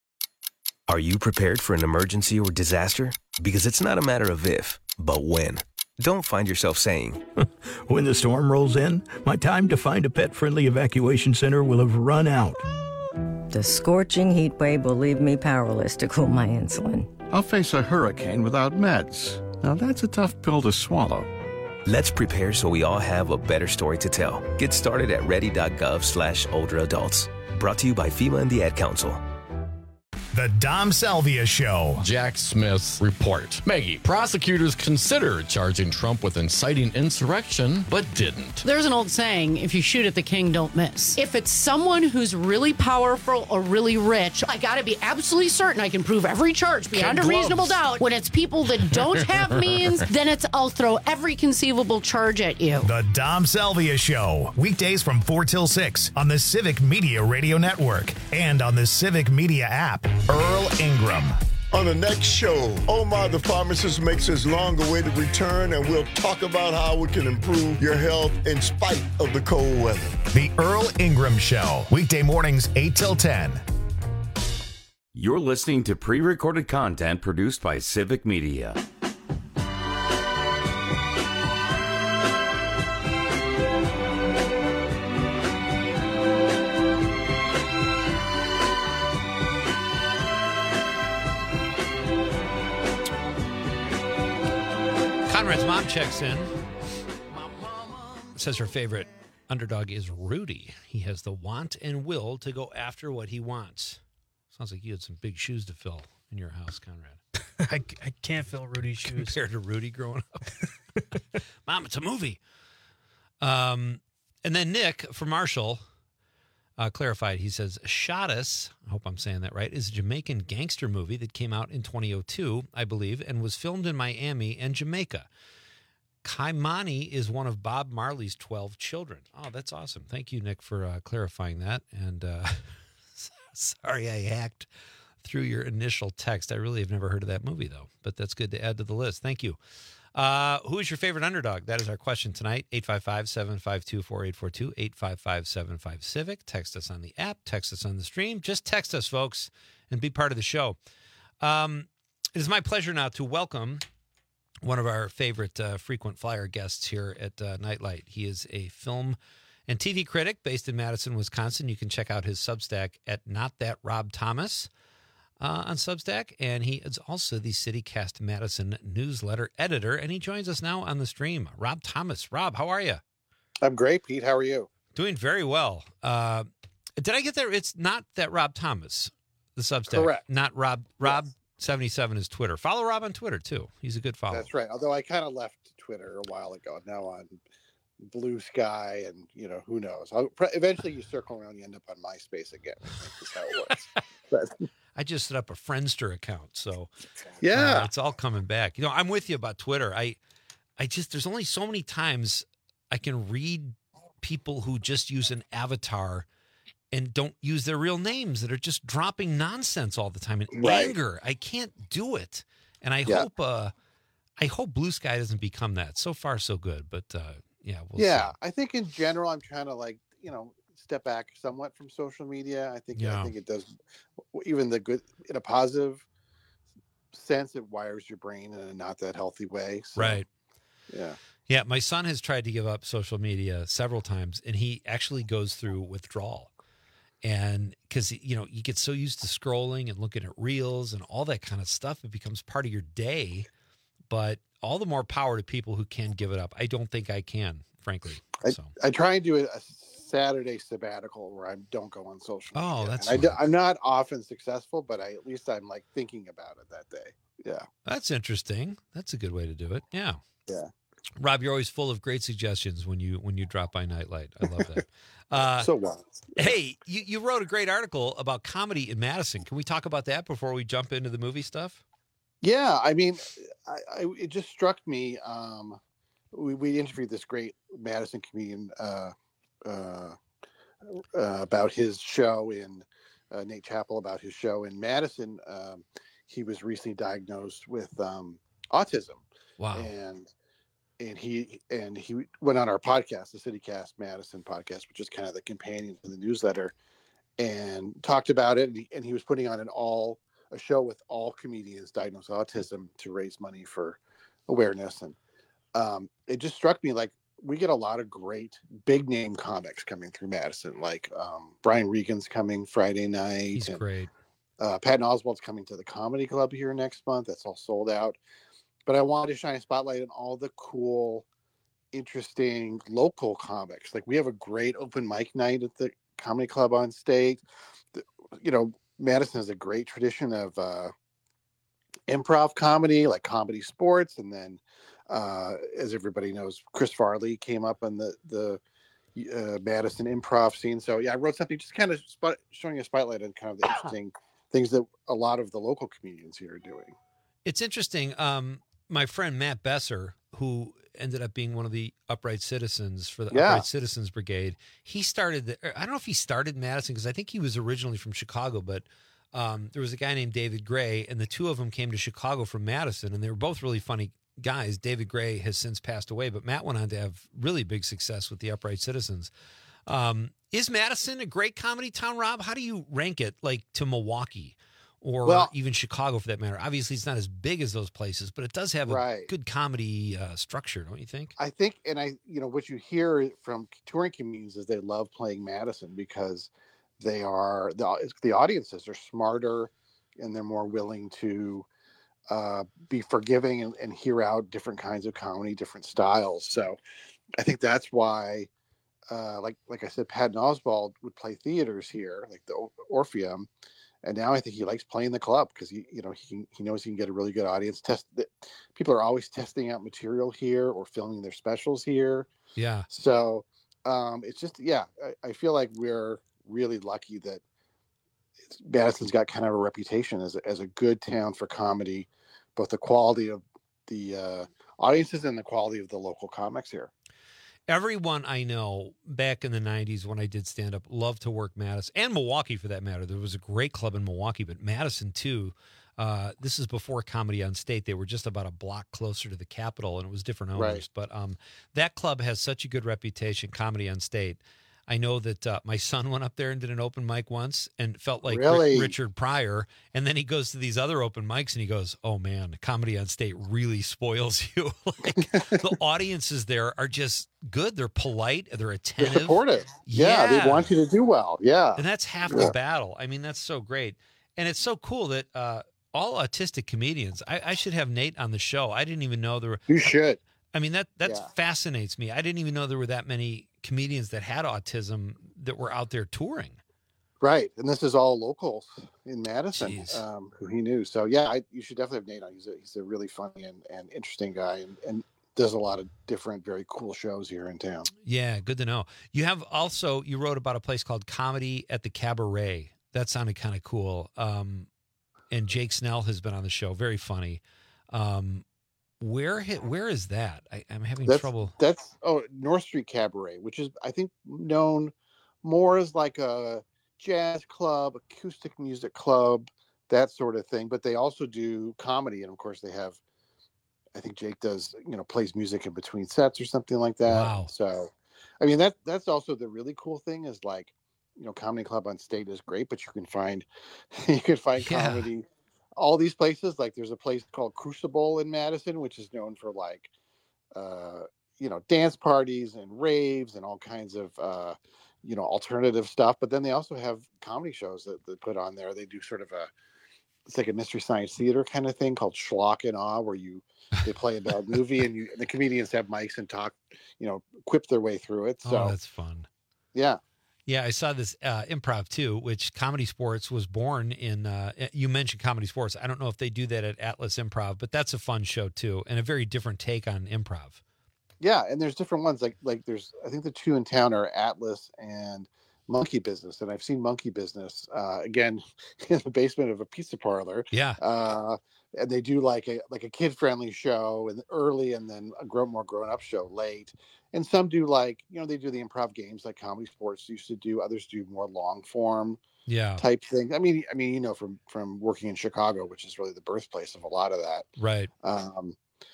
Are you prepared for an emergency or disaster? Because it's not a matter of if, but when. Don't find yourself saying, when the storm rolls in, my time to find a pet-friendly evacuation center will have run out. The scorching heat wave will leave me powerless to cool my insulin. I'll face a hurricane without meds. Now that's a tough pill to swallow. Let's prepare so we all have a better story to tell. Get started at ready.gov slash older adults. Brought to you by FEMA and the Ad Council. The Dom Salvia Show. Jack Smith's report. Maggie, prosecutors considered charging Trump with inciting insurrection, but didn't. There's an old saying, if you shoot at the king, don't miss. If it's someone who's really powerful or really rich, I gotta be absolutely certain I can prove every charge beyond a reasonable doubt. When it's people that don't have means, then it's I'll throw every conceivable charge at you. The Dom Salvia Show. Weekdays from four till six on the Civic Media Radio Network and on the Civic Media app. Earl Ingram. On the next show, Omar the pharmacist makes his long-awaited return, and we'll talk about how we can improve your health in spite of the cold weather. The Earl Ingram Show, weekday mornings eight till ten. You're listening to pre-recorded content produced by Civic Media. Conrad's mom checks in. Says her favorite underdog is Rudy. He has the want and will to go after what he wants. Sounds like you had some big shoes to fill in your house, Conrad. I, I can't fill Rudy's shoes. Compared to Rudy growing up. Mom, it's a movie. Um, and then Nick from Marshall uh, clarified. He says, Shottus, I hope I'm saying that right, is a Jamaican gangster movie that came out in twenty oh two, I believe, and was filmed in Miami and Jamaica. Kaimani is one of Bob Marley's twelve children. Oh, that's awesome. Thank you, Nick, for uh, clarifying that. And uh, sorry I hacked through your initial text. I really have never heard of that movie, though, but that's good to add to the list. Thank you. Uh, who is your favorite underdog? That is our question tonight. eight five five, seven five two, four eight four two, eight five five, seven five, Civic. Text us on the app. Text us on the stream. Just text us, folks, and be part of the show. Um, it is my pleasure now to welcome one of our favorite uh, frequent flyer guests here at uh, Nightlight. He is a film and T V critic based in Madison, Wisconsin. You can check out his Substack at Not That Rob Thomas uh, on Substack. And he is also the CityCast Madison newsletter editor. And he joins us now on the stream. Rob Thomas. Rob, how are you? I'm great, Pete. How are you? Doing very well. Uh, did I get there? It's Not That Rob Thomas, the Substack. Correct. Not Rob. Rob. Yes. seventy-seven is Twitter. Follow Rob on Twitter, too. He's a good follow. That's right. Although I kind of left Twitter a while ago. I'm now on Blue Sky, and, you know, who knows? I'll, eventually you circle around, you end up on MySpace again. I think is how it works. But, I just set up a Friendster account, so yeah, uh, it's all coming back. You know, I'm with you about Twitter. I, I just, there's only so many times I can read people who just use an avatar and don't use their real names that are just dropping nonsense all the time in Right. anger. I can't do it. And I Yeah. hope uh I hope Blue Sky doesn't become that. So far so good, but uh yeah, we'll yeah. see. I think in general, I'm trying to like, you know, step back somewhat from social media. I think Yeah. I think it does, even the good in a positive sense, it wires your brain in a not that healthy way. So, Right. Yeah. Yeah, my son has tried to give up social media several times, and he actually goes through withdrawal. And because, you know, you get so used to scrolling and looking at reels and all that kind of stuff, it becomes part of your day. But all the more power to people who can give it up. I don't think I can, frankly. I, So, I try and do a, a Saturday sabbatical where I don't go on social media. oh, that's And I do, fun. I'm not often successful, but I at least I'm like thinking about it that day. Yeah. That's interesting. That's a good way to do it. Yeah. Yeah. Rob, you're always full of great suggestions when you when you drop by Nightlight. I love that. Uh, so well. Hey, you, you wrote a great article about comedy in Madison. Can we talk about that before we jump into the movie stuff? Yeah, I mean, I, I it just struck me. Um, we we interviewed this great Madison comedian uh, uh, uh, about his show in uh, Nate Chappell about his show in Madison. Um, he was recently diagnosed with um, autism. Wow. And and he and he went on our podcast, the CityCast Madison podcast, which is kind of the companion to the newsletter, and talked about it. And he, and he was putting on an all a show with all comedians diagnosed with autism to raise money for awareness. And um, it just struck me like we get a lot of great big name comics coming through Madison. Like um, Brian Regan's coming Friday night. He's and, great. Uh, Patton Oswalt's coming to the Comedy Club here next month. That's all sold out. But I wanted to shine a spotlight on all the cool, interesting local comics. Like we have a great open mic night at the Comedy Club on state. The, you know, Madison has a great tradition of uh, improv comedy, like Comedy Sports, and then, uh, as everybody knows, Chris Farley came up on the the uh, Madison improv scene. So yeah, I wrote something just kind of spot, showing a spotlight on kind of the interesting things that a lot of the local comedians here are doing. It's interesting. Um, my friend Matt Besser, who ended up being one of the Upright Citizens for the Yeah. Upright Citizens Brigade, he started, the, I don't know if he started Madison because I think he was originally from Chicago, but um, there was a guy named David Gray, and the two of them came to Chicago from Madison, and they were both really funny guys. David Gray has since passed away, but Matt went on to have really big success with the Upright Citizens. Um, is Madison a great comedy town, Rob? How do you rank it, like, to Milwaukee? Or Well- even Chicago, for that matter. Obviously, it's not as big as those places, but it does have a Right. good comedy uh, structure, don't you think? I think, and I, you know, what you hear from touring comedians is they love playing Madison because they are the the audiences are smarter and they're more willing to uh, be forgiving and, and hear out different kinds of comedy, different styles. So I think that's why, uh, like like I said, Patton Oswalt would play theaters here, like the Orpheum, and now I think he likes playing the club because he, you know, he he knows he can get a really good audience. Test people are always testing out material here or filming their specials here. Yeah. So um, it's just yeah, I, I feel like we're really lucky that it's, Madison's got kind of a reputation as a, as a good town for comedy, both the quality of the uh, audiences and the quality of the local comics here. Everyone I know back in the nineties when I did stand-up loved to work Madison, and Milwaukee for that matter. There was a great club in Milwaukee, but Madison too. Uh, this is before Comedy on State. They were just about a block closer to the Capitol, and it was different owners. Right. But um, that club has such a good reputation, Comedy on State. I know that uh, my son went up there and did an open mic once and felt like Really? Ri- Richard Pryor. And then he goes to these other open mics and he goes, oh, man, Comedy on State really spoils you. Like the audiences there are just good. They're polite. They're attentive. They're supportive. Yeah. Yeah. They want you to do well. Yeah. And that's half Yeah. the battle. I mean, that's so great. And it's so cool that uh, all autistic comedians, I, I should have Nate on the show. I didn't even know there were. You should. I mean, that that Yeah. fascinates me. I didn't even know there were that many comedians that had autism that were out there touring. Right. And this is all locals in Madison Jeez. um, who he knew. So, yeah, I, you should definitely have Nate on. He's a, he's a really funny and, and interesting guy and, and does a lot of different, very cool shows here in town. Yeah, good to know. You have also, you wrote about a place called Comedy at the Cabaret. That sounded kind of cool. Um, and Jake Snell has been on the show. Very funny. Um, where where is that? I, I'm having That's, trouble. That's, oh, North Street Cabaret, which is, I think, known more as like a jazz club, acoustic music club, that sort of thing. But they also do comedy. And of course, they have, I think Jake does, you know, plays music in between sets or something like that. Wow. So, I mean, that that's also the really cool thing is like, you know, Comedy Club on State is great, but you can find, you can find Yeah. comedy all these places. Like there's a place called Crucible in Madison, which is known for like, uh, you know, dance parties and raves and all kinds of, uh, you know, alternative stuff. But then they also have comedy shows that they put on there. They do sort of a, it's like a Mystery Science Theater kind of thing called Schlock and Awe, where you, they play a bad movie and you, and the comedians have mics and talk, you know, quip their way through it. So Oh, that's fun. yeah. Yeah, I saw this uh, improv too, which Comedy Sports was born in. Uh, you mentioned Comedy Sports. I don't know if they do that at Atlas Improv, but that's a fun show too, and a very different take on improv. Yeah, and there's different ones. Like like there's I think the two in town are Atlas and Monkey Business, and I've seen Monkey Business uh, again in the basement of a pizza parlor. Yeah, uh, and they do like a like a kid friendly show and early, and then a grown more grown up show late. And some do like you know they do the improv games like Comedy Sports used to do. Others do more long form yeah, type thing. I mean I mean you know from from working in Chicago, which is really the birthplace of a lot of that. right. Um,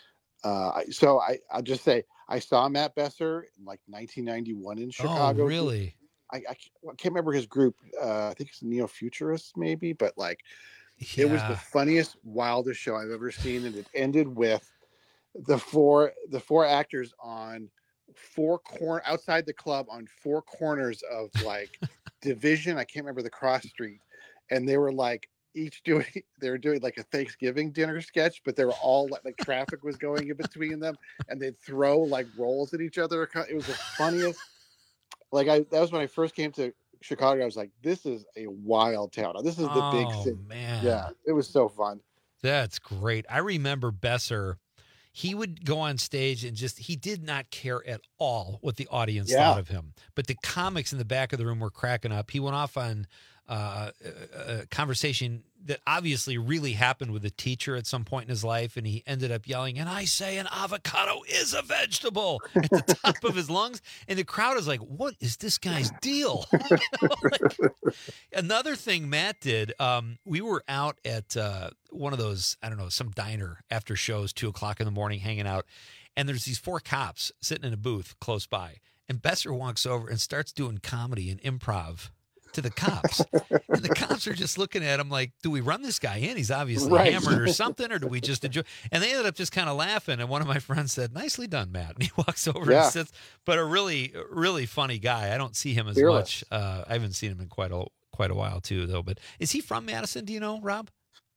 uh, so I I'll just say I saw Matt Besser in like nineteen ninety-one in Chicago. Oh, really? I, I can't remember his group. Uh, I think it's Neo Futurists, maybe, but like Yeah. it was the funniest, wildest show I've ever seen, and it ended with the four the four actors on four corner outside the club on four corners of like Division. I can't remember the cross street, and they were like each doing they were doing like a Thanksgiving dinner sketch, but they were all like, like traffic was going in between them, and they'd throw like rolls at each other. It was the funniest. Like I, that was when I first came to Chicago. I was like, "This is a wild town. This is the Oh, big city." man. Yeah, it was so fun. That's great. I remember Besser. He would go on stage and just, he did not care at all what the audience Yeah. thought of him. But the comics in the back of the room were cracking up. He went off on uh, a, a conversation that obviously really happened with a teacher at some point in his life. And he ended up yelling, "And I say an avocado is a vegetable," at the top of his lungs. And the crowd is like, what is this guy's deal? You know, like, another thing Matt did, um, we were out at uh, one of those, I don't know, some diner after shows, two o'clock in the morning, hanging out. And there's these four cops sitting in a booth close by. And Besser walks over and starts doing comedy and improv to the cops. And the cops are just looking at him like, do we run this guy in? He's obviously Right. hammered or something, or do we just enjoy? And they ended up just kind of laughing. And one of my friends said, "Nicely done, Matt." And he walks over Yeah. and sits, but a really, really funny guy. I don't see him as Fearless. much. Uh, I haven't seen him in quite a quite a while too, though. But is he from Madison? Do you know, Rob?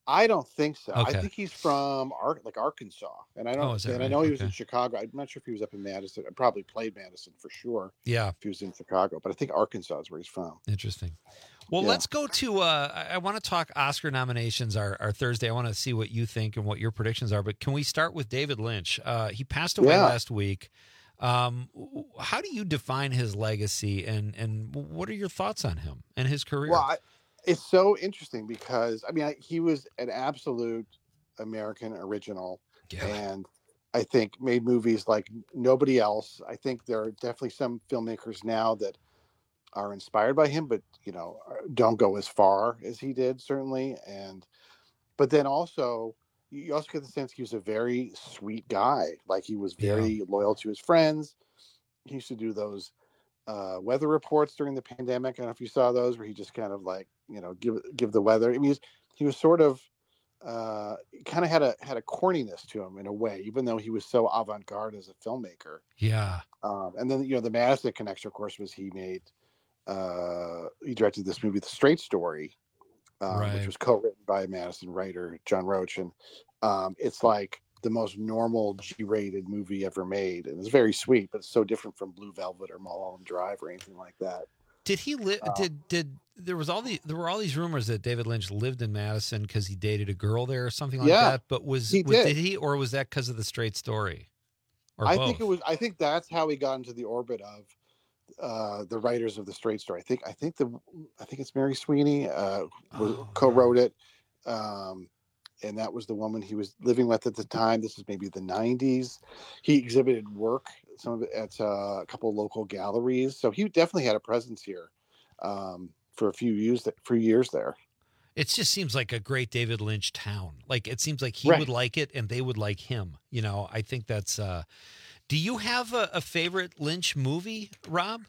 I don't think so. Okay. I think he's from Ar- like Arkansas, and I don't. Oh, is that and right? I know he was Okay. in Chicago. I'm not sure if he was up in Madison. I probably played Madison for sure. Yeah. If he was in Chicago, but I think Arkansas is where he's from. Interesting. Well, Yeah. let's go to. Uh, I, I want to talk Oscar nominations. Our, our Thursday. I want to see what you think and what your predictions are. But can we start with David Lynch? Uh, he passed away Yeah. last week. Um, how do you define his legacy, and and what are your thoughts on him and his career? Well, I, it's so interesting because I mean I, he was an absolute American original, and I think made movies like nobody else. I think there are definitely some filmmakers now that are inspired by him, but you know don't go as far as he did, certainly. And but then also you also get the sense he was a very sweet guy. Like he was very Yeah. loyal to his friends. He used to do those uh, weather reports during the pandemic. I don't know if you saw those, where he just kind of like, you know, give give the weather. I mean, he was, he was sort of uh, kind of had a had a corniness to him in a way, even though he was so avant-garde as a filmmaker. Yeah. Um, and then you know the Madison connection, of course, was he made uh, he directed this movie, The Straight Story, um, Right. which was co-written by Madison writer John Roach, and um, it's like the most normal G-rated movie ever made, and it's very sweet, but it's so different from Blue Velvet or Mulholland Drive or anything like that. Did he live? Um, did did there was all the there were all these rumors that David Lynch lived in Madison because he dated a girl there or something like Yeah, that? But was, he was did. did he, or was that because of The Straight Story? Or I both? think it was. I think that's how he got into the orbit of uh, the writers of The Straight Story. I think. I think the. I think it's Mary Sweeney uh, was, Oh, co-wrote it, um, and that was the woman he was living with at the time. This is maybe the nineties. He exhibited work, some of it at uh, a couple of local galleries, so he definitely had a presence here um, for a few years. For years there. It just seems like a great David Lynch town. Like it seems like he Right. would like it and they would like him. You know, I think that's. Uh, do you have a, a favorite Lynch movie, Rob?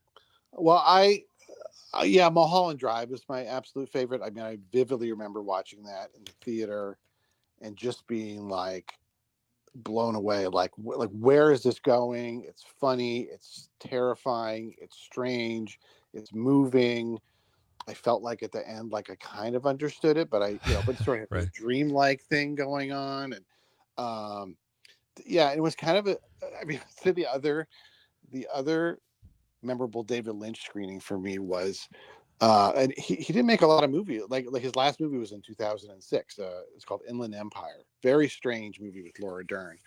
Well, I, uh, yeah, Mulholland Drive is my absolute favorite. I mean, I vividly remember watching that in the theater and just being like blown away. Like, wh- like where is this going? It's funny. It's terrifying. It's strange. It's moving. I felt like at the end, like I kind of understood it, but I, you know, but sort of had Right. a dreamlike thing going on, and um, yeah, it was kind of a. I mean, to the other, the other memorable David Lynch screening for me was, uh, and he, he didn't make a lot of movies. Like like his last movie was in two thousand six. Uh, it's called Inland Empire. Very strange movie with Laura Dern,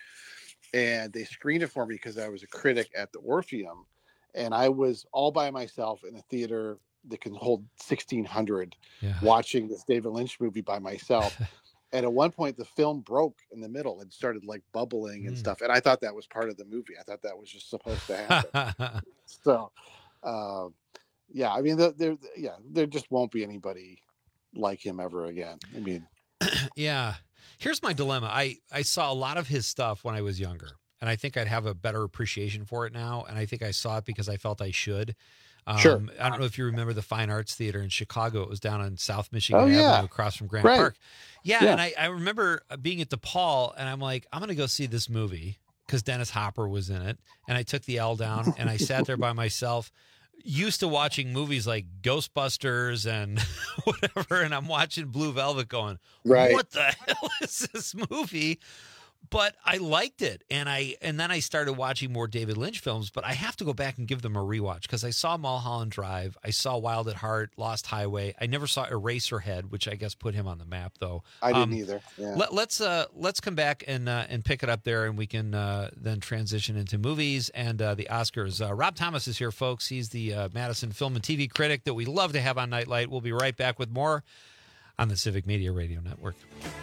and they screened it for me because I was a critic at the Orpheum, and I was all by myself in a theater that can hold sixteen hundred Yeah. watching this David Lynch movie by myself. And at one point the film broke in the middle and started like bubbling and Mm. stuff. And I thought that was part of the movie. I thought that was just supposed to happen. so, um, yeah, I mean, there, there, yeah, there just won't be anybody like him ever again. I mean, Yeah. Here's my dilemma. I, I saw a lot of his stuff when I was younger, and I think I'd have a better appreciation for it now. And I think I saw it because I felt I should. Um, Sure. I don't know if you remember the Fine Arts Theater in Chicago. It was down on South Michigan Oh, yeah. Avenue across from Grant Right. Park. Yeah, Yeah. And I, I remember being at DePaul, and I'm like, I'm going to go see this movie because Dennis Hopper was in it. And I took the L down, and I sat there by myself, used to watching movies like Ghostbusters and whatever, and I'm watching Blue Velvet going, Right. what the hell is this movie? But I liked it, and I and then I started watching more David Lynch films. But I have to go back and give them a rewatch because I saw Mulholland Drive, I saw Wild at Heart, Lost Highway. I never saw Eraserhead, which I guess put him on the map, though. I didn't Um, either. Yeah. Let, let's uh, let's come back and uh, and pick it up there, and we can uh, then transition into movies and uh, the Oscars. Uh, Rob Thomas is here, folks. He's the uh, Madison film and T V critic that we love to have on Nightlight. We'll be right back with more on the Civic Media Radio Network.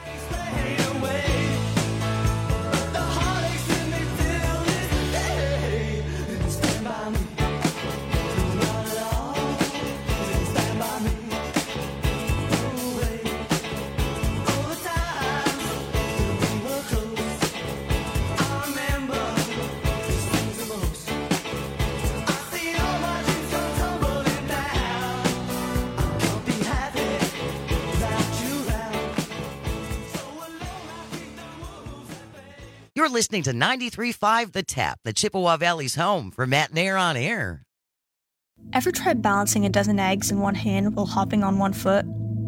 You're listening to ninety-three point five The Tap, the Chippewa Valley's home for Matt Nair on air. Ever tried balancing a dozen eggs in one hand while hopping on one foot?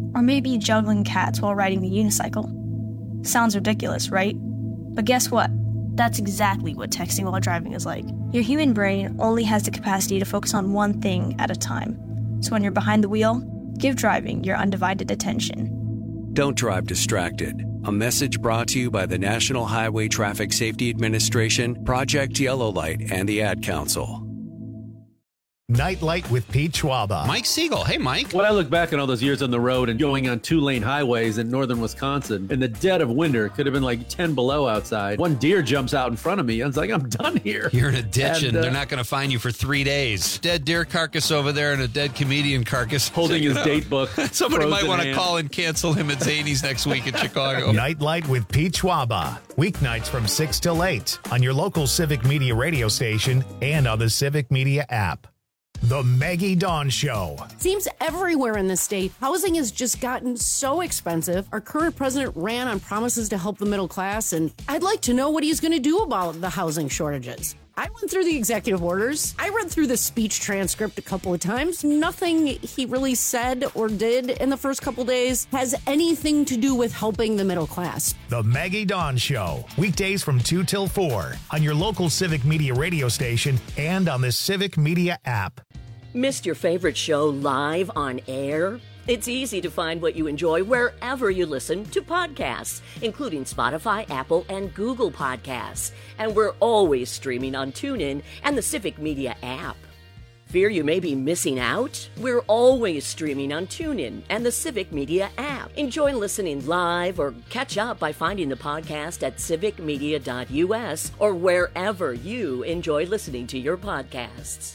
Or maybe juggling cats while riding the unicycle. Sounds ridiculous, right? But guess what? That's exactly what texting while driving is like. Your human brain only has the capacity to focus on one thing at a time. So when you're behind the wheel, give driving your undivided attention. Don't drive distracted. A message brought to you by the National Highway Traffic Safety Administration, Project Yellow Light, and the Ad Council. Nightlight with Pete Schwaba. Mike Siegel. Hey, Mike. When I look back on all those years on the road and going on two-lane highways in northern Wisconsin, in the dead of winter, it could have been like ten below outside. One deer jumps out in front of me. I was like, I'm done here. You're in a ditch, and, and uh, they're not going to find you for three days. Dead deer carcass over there and a dead comedian carcass. Holding his date book. Somebody might want to call and cancel him at Zany's next week in Chicago. Nightlight with Pete Schwaba. Weeknights from six till eight on your local Civic Media radio station and on the Civic Media app. The Maggie Dawn Show. Seems everywhere in the state, housing has just gotten so expensive. Our current president ran on promises to help the middle class, and I'd like to know what he's going to do about the housing shortages. I went through the executive orders. I read through the speech transcript a couple of times. Nothing he really said or did in the first couple days has anything to do with helping the middle class. The Maggie Dawn Show. Weekdays from two till four on your local Civic Media radio station and on the Civic Media app. Missed your favorite show live on air? It's easy to find what you enjoy wherever you listen to podcasts, including Spotify, Apple, and Google Podcasts. And we're always streaming on TuneIn and the Civic Media app. Fear you may be missing out? We're always streaming on TuneIn and the Civic Media app. Enjoy listening live or catch up by finding the podcast at civic media dot u s or wherever you enjoy listening to your podcasts.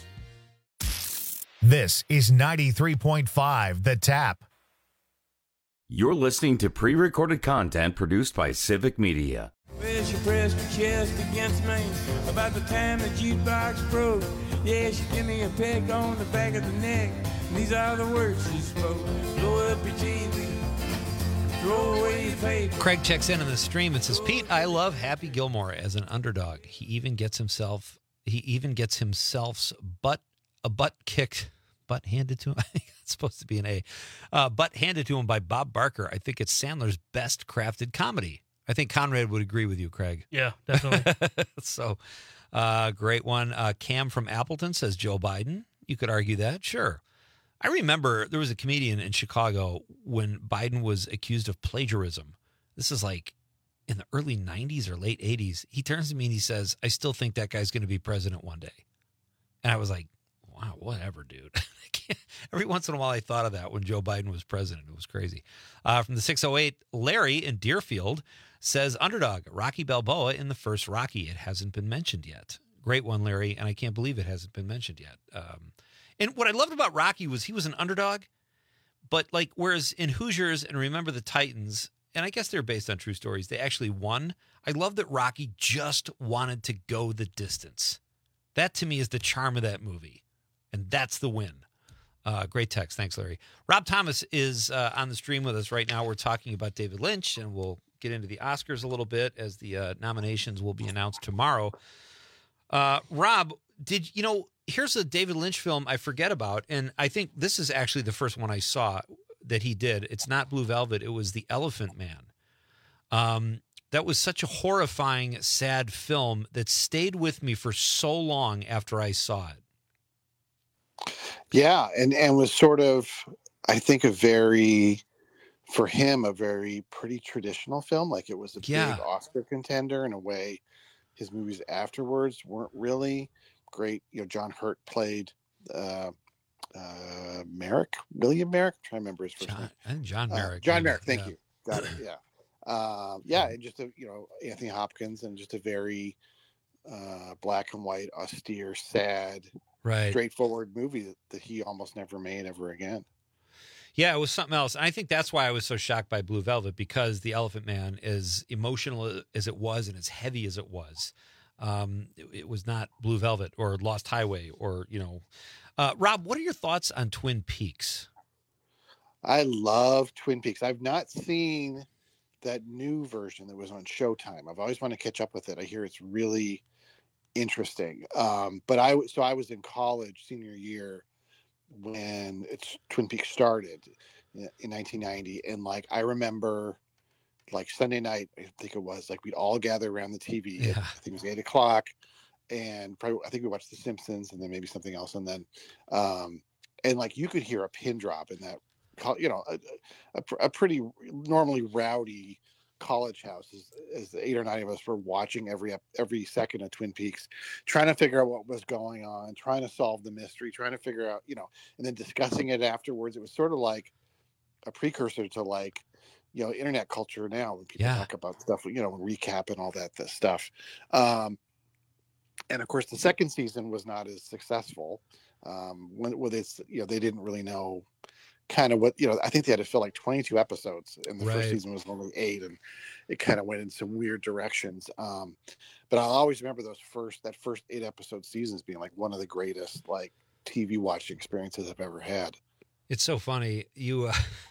This is ninety-three point five The Tap. You're listening to pre-recorded content produced by Civic Media. Well, she pressed her chest against me about the time the jukebox broke. Yeah, she gave me a peck on the back of the neck. And these are the words she spoke. Blow up your T V. Throw away your paper. Craig checks in on the stream and says, Pete, I love Happy Gilmore as an underdog. He even gets himself, he even gets himself's butt, a butt kicked. Butt handed to him. I think it's supposed to be an A. Uh, butt handed to him by Bob Barker. I think it's Sandler's best crafted comedy. I think Conrad would agree with you, Craig. Yeah, definitely. so, uh, great one. Uh, Cam from Appleton says Joe Biden. You could argue that. Sure. I remember there was a comedian in Chicago when Biden was accused of plagiarism. This is like in the early nineties or late eighties. He turns to me and he says, I still think that guy's going to be president one day. And I was like, wow, whatever, dude. Every once in a while I thought of that when Joe Biden was president. It was crazy. Uh, from the six oh eight, Larry in Deerfield says, underdog, Rocky Balboa in the first Rocky. It hasn't been mentioned yet. Great one, Larry, and I can't believe it hasn't been mentioned yet. Um, and what I loved about Rocky was he was an underdog, but like whereas in Hoosiers and Remember the Titans, and I guess they're based on true stories, they actually won. I love that Rocky just wanted to go the distance. That to me is the charm of that movie. And that's the win. Uh, great text. Thanks, Larry. Rob Thomas is uh, on the stream with us right now. We're talking about David Lynch, and we'll get into the Oscars a little bit as the uh, nominations will be announced tomorrow. Uh, Rob, did you know, here's a David Lynch film I forget about, and I think this is actually the first one I saw that he did. It's not Blue Velvet. It was The Elephant Man. Um, that was such a horrifying, sad film that stayed with me for so long after I saw it. Yeah, and, and was sort of, I think, a very, for him, a very pretty traditional film. Like it was a yeah. big Oscar contender in a way. His movies afterwards weren't really great. You know, John Hurt played uh, uh, Merrick, William Merrick. I'm trying to remember his first John, name. I think John Merrick. Uh, John Merrick, thank yeah. you. Got it, yeah. Um, yeah, and just, a, you know, Anthony Hopkins and just a very uh, black and white, austere, sad, right, straightforward movie that, that he almost never made ever again. Yeah, it was something else. And I think that's why I was so shocked by Blue Velvet, because The Elephant Man, as emotional as it was and as heavy as it was, um, it, it was not Blue Velvet or Lost Highway or, you know. Uh, Rob, what are your thoughts on Twin Peaks? I love Twin Peaks. I've not seen that new version that was on Showtime. I've always wanted to catch up with it. I hear it's really interesting. Um, but I, so I was in college senior year when it's Twin Peaks started, in nineteen ninety. And like, I remember like Sunday night, I think it was like, we'd all gather around the T V. Yeah. At, I think it was eight o'clock. And probably, I think we watched The Simpsons and then maybe something else. And then, um, and like, you could hear a pin drop in that, you know, a, a, a pretty normally rowdy college house as, as the eight or nine of us were watching every every second of Twin Peaks, trying to figure out what was going on, trying to solve the mystery, trying to figure out, you know, and then discussing it afterwards. It was sort of like a precursor to like, you know, internet culture now when people Yeah. talk about stuff, you know, recap and all that, that stuff. Um, and of course, the second season was not as successful. Um, when with it's, you know, they didn't really know kind of what, you know, I think they had to fill like twenty-two episodes, and the Right. first season was only eight, and it kind of went in some weird directions. Um, but I'll always remember those first, that first eight episode seasons being like one of the greatest like T V watching experiences I've ever had. It's so funny. You, uh,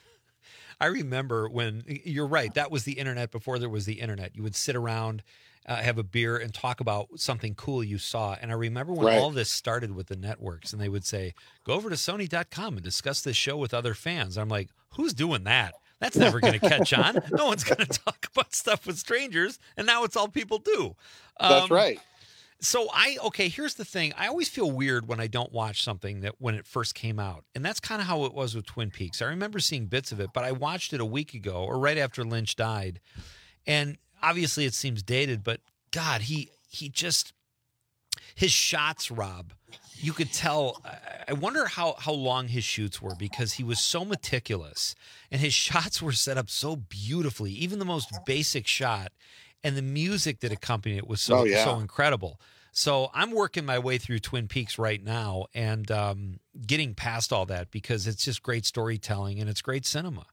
I remember when, you're right, that was the internet before there was the internet. You would sit around, uh, have a beer, and talk about something cool you saw. And I remember when Right. all this started with the networks, and they would say, go over to Sony dot com and discuss this show with other fans. I'm like, who's doing that? That's never going to catch on. No one's going to talk about stuff with strangers. And now it's all people do. That's Um, right. So I, okay, here's the thing. I always feel weird when I don't watch something that when it first came out. And that's kind of how it was with Twin Peaks. I remember seeing bits of it, but I watched it a week ago or right after Lynch died. And obviously it seems dated, but God, he, he just, his shots, Rob, you could tell. I- I wonder how, how long his shoots were, because he was so meticulous and his shots were set up so beautifully, even the most basic shot. And the music that accompanied it was so Oh, yeah. so incredible. So I'm working my way through Twin Peaks right now and um, getting past all that, because it's just great storytelling and it's great cinema.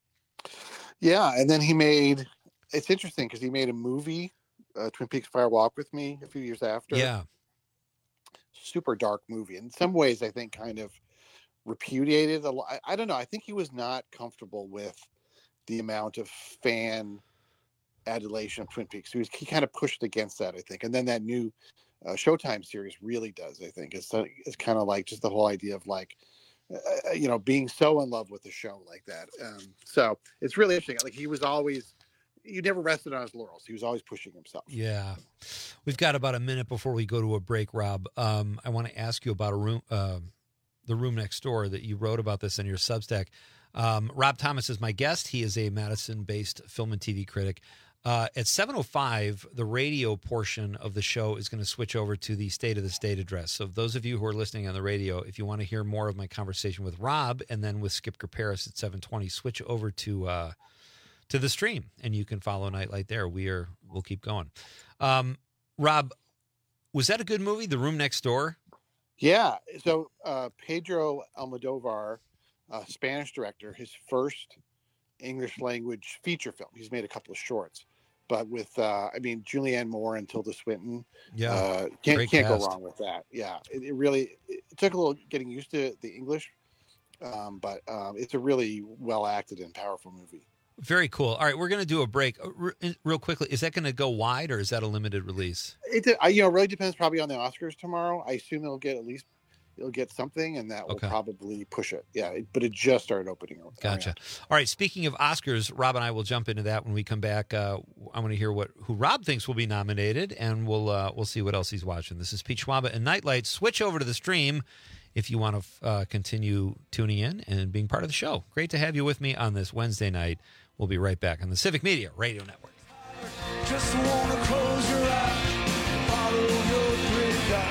Yeah, and then he made, it's interesting because he made a movie, uh, Twin Peaks Fire Walk with Me, a few years after. Yeah. Super dark movie. In some ways, I think kind of repudiated a lot. I, I don't know. I think he was not comfortable with the amount of fan adulation of Twin Peaks. He, was, he kind of pushed against that, I think. And then that new uh, Showtime series really does, I think. It's, it's kind of like just the whole idea of like, uh, you know, being so in love with the show like that. Um, so it's really interesting. Like he was always, you never rested on his laurels. He was always pushing himself. Yeah. We've got about a minute before we go to a break, Rob. Um, I want to ask you about a room, uh, the room next door that you wrote about this in your Substack. Um, Rob Thomas is my guest. He is a Madison-based film and T V critic. Uh, at seven oh five, the radio portion of the show is going to switch over to the State of the State address. So those of you who are listening on the radio, if you want to hear more of my conversation with Rob and then with Skip Kaparis at seven twenty, switch over to uh, to the stream, and you can follow Nightlight there. We are we'll keep going. Um, Rob, was that a good movie, The Room Next Door? Yeah. So uh, Pedro Almodovar, uh, Spanish director, his first English language feature film. He's made a couple of shorts, but with uh, I mean Julianne Moore and Tilda Swinton. Yeah, uh, can't great can't cast. go wrong with that. Yeah, it, it really it took a little getting used to the English, um, but um, it's a really well acted and powerful movie. Very cool. All right, we're going to do a break. Uh, re- real quickly, is that going to go wide or is that a limited release? It I, you know really depends probably on the Oscars tomorrow. I assume it'll get at least it'll get something, and that will Okay. probably push it. Yeah, it, but it just started opening. Gotcha. All right, speaking of Oscars, Rob and I will jump into that when we come back. Uh, I want to hear what who Rob thinks will be nominated, and we'll uh, we'll see what else he's watching. This is Pete Schwaba and Nightlight. Switch over to the stream if you want to uh, continue tuning in and being part of the show. Great to have you with me on this Wednesday night. We'll be right back on the Civic Media Radio Network. Just wanna close your eyes, follow your great God.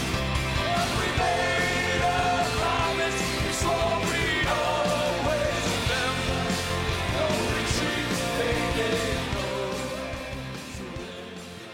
We made a promise, so we always remember. No retreat, baby, no surrender.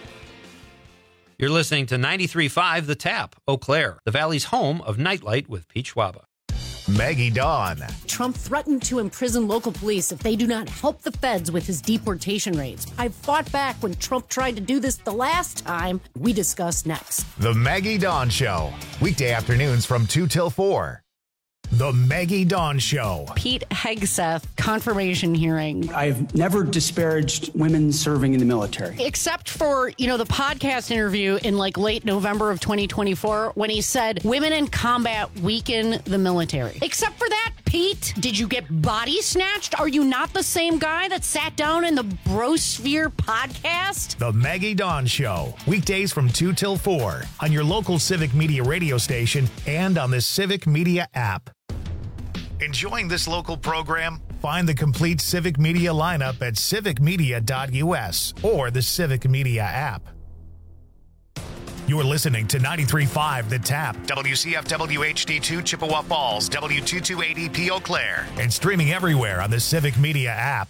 You're listening to ninety-three point five The Tap, Eau Claire, the Valley's home of Nightlight with Pete Schwaba. Maggie Dawn. Trump threatened to imprison local police if they do not help the feds with his deportation raids. I fought back when Trump tried to do this the last time. We discuss next. The Maggie Dawn Show. Weekday afternoons from two till four. The Maggie Dawn Show. Pete Hegseth confirmation hearing. I've never disparaged women serving in the military. Except for, you know, the podcast interview in like late November of twenty twenty-four when he said women in combat weaken the military. Except for that, Pete, did you get body snatched? Are you not the same guy that sat down in the Brosphere podcast? The Maggie Dawn Show. Weekdays from two till four on your local Civic Media radio station and on the Civic Media app. Enjoying this local program? Find the complete Civic Media lineup at civic media dot u s or the Civic Media app. You're listening to ninety-three point five The Tap, W C F W H D two Chippewa Falls, W two twenty-eight E P Eau Claire, and streaming everywhere on the Civic Media app.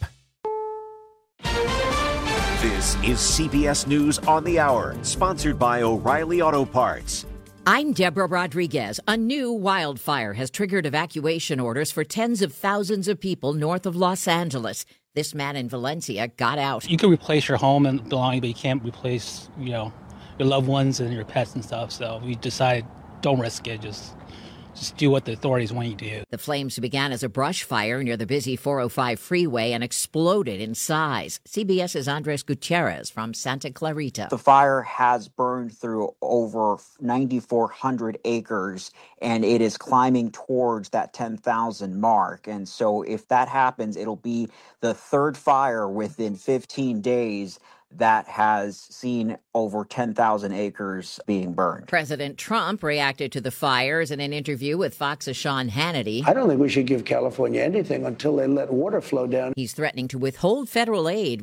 This is C B S News on the Hour, sponsored by O'Reilly Auto Parts. I'm Deborah Rodriguez. A new wildfire has triggered evacuation orders for tens of thousands of people north of Los Angeles. This man in Valencia got out. You can replace your home and belongings, but you can't replace, you know, your loved ones and your pets and stuff. So we decided don't risk it. Just Just do what the authorities want you to do. The flames began as a brush fire near the busy four oh five freeway and exploded in size. CBS's Andres Gutierrez from Santa Clarita. The fire has burned through over nine thousand four hundred acres, and it is climbing towards that ten thousand mark. And so if that happens, it'll be the third fire within fifteen days that has seen over ten thousand acres being burned. President Trump reacted to the fires in an interview with Fox's Sean Hannity. I don't think we should give California anything until they let water flow down. He's threatening to withhold federal aid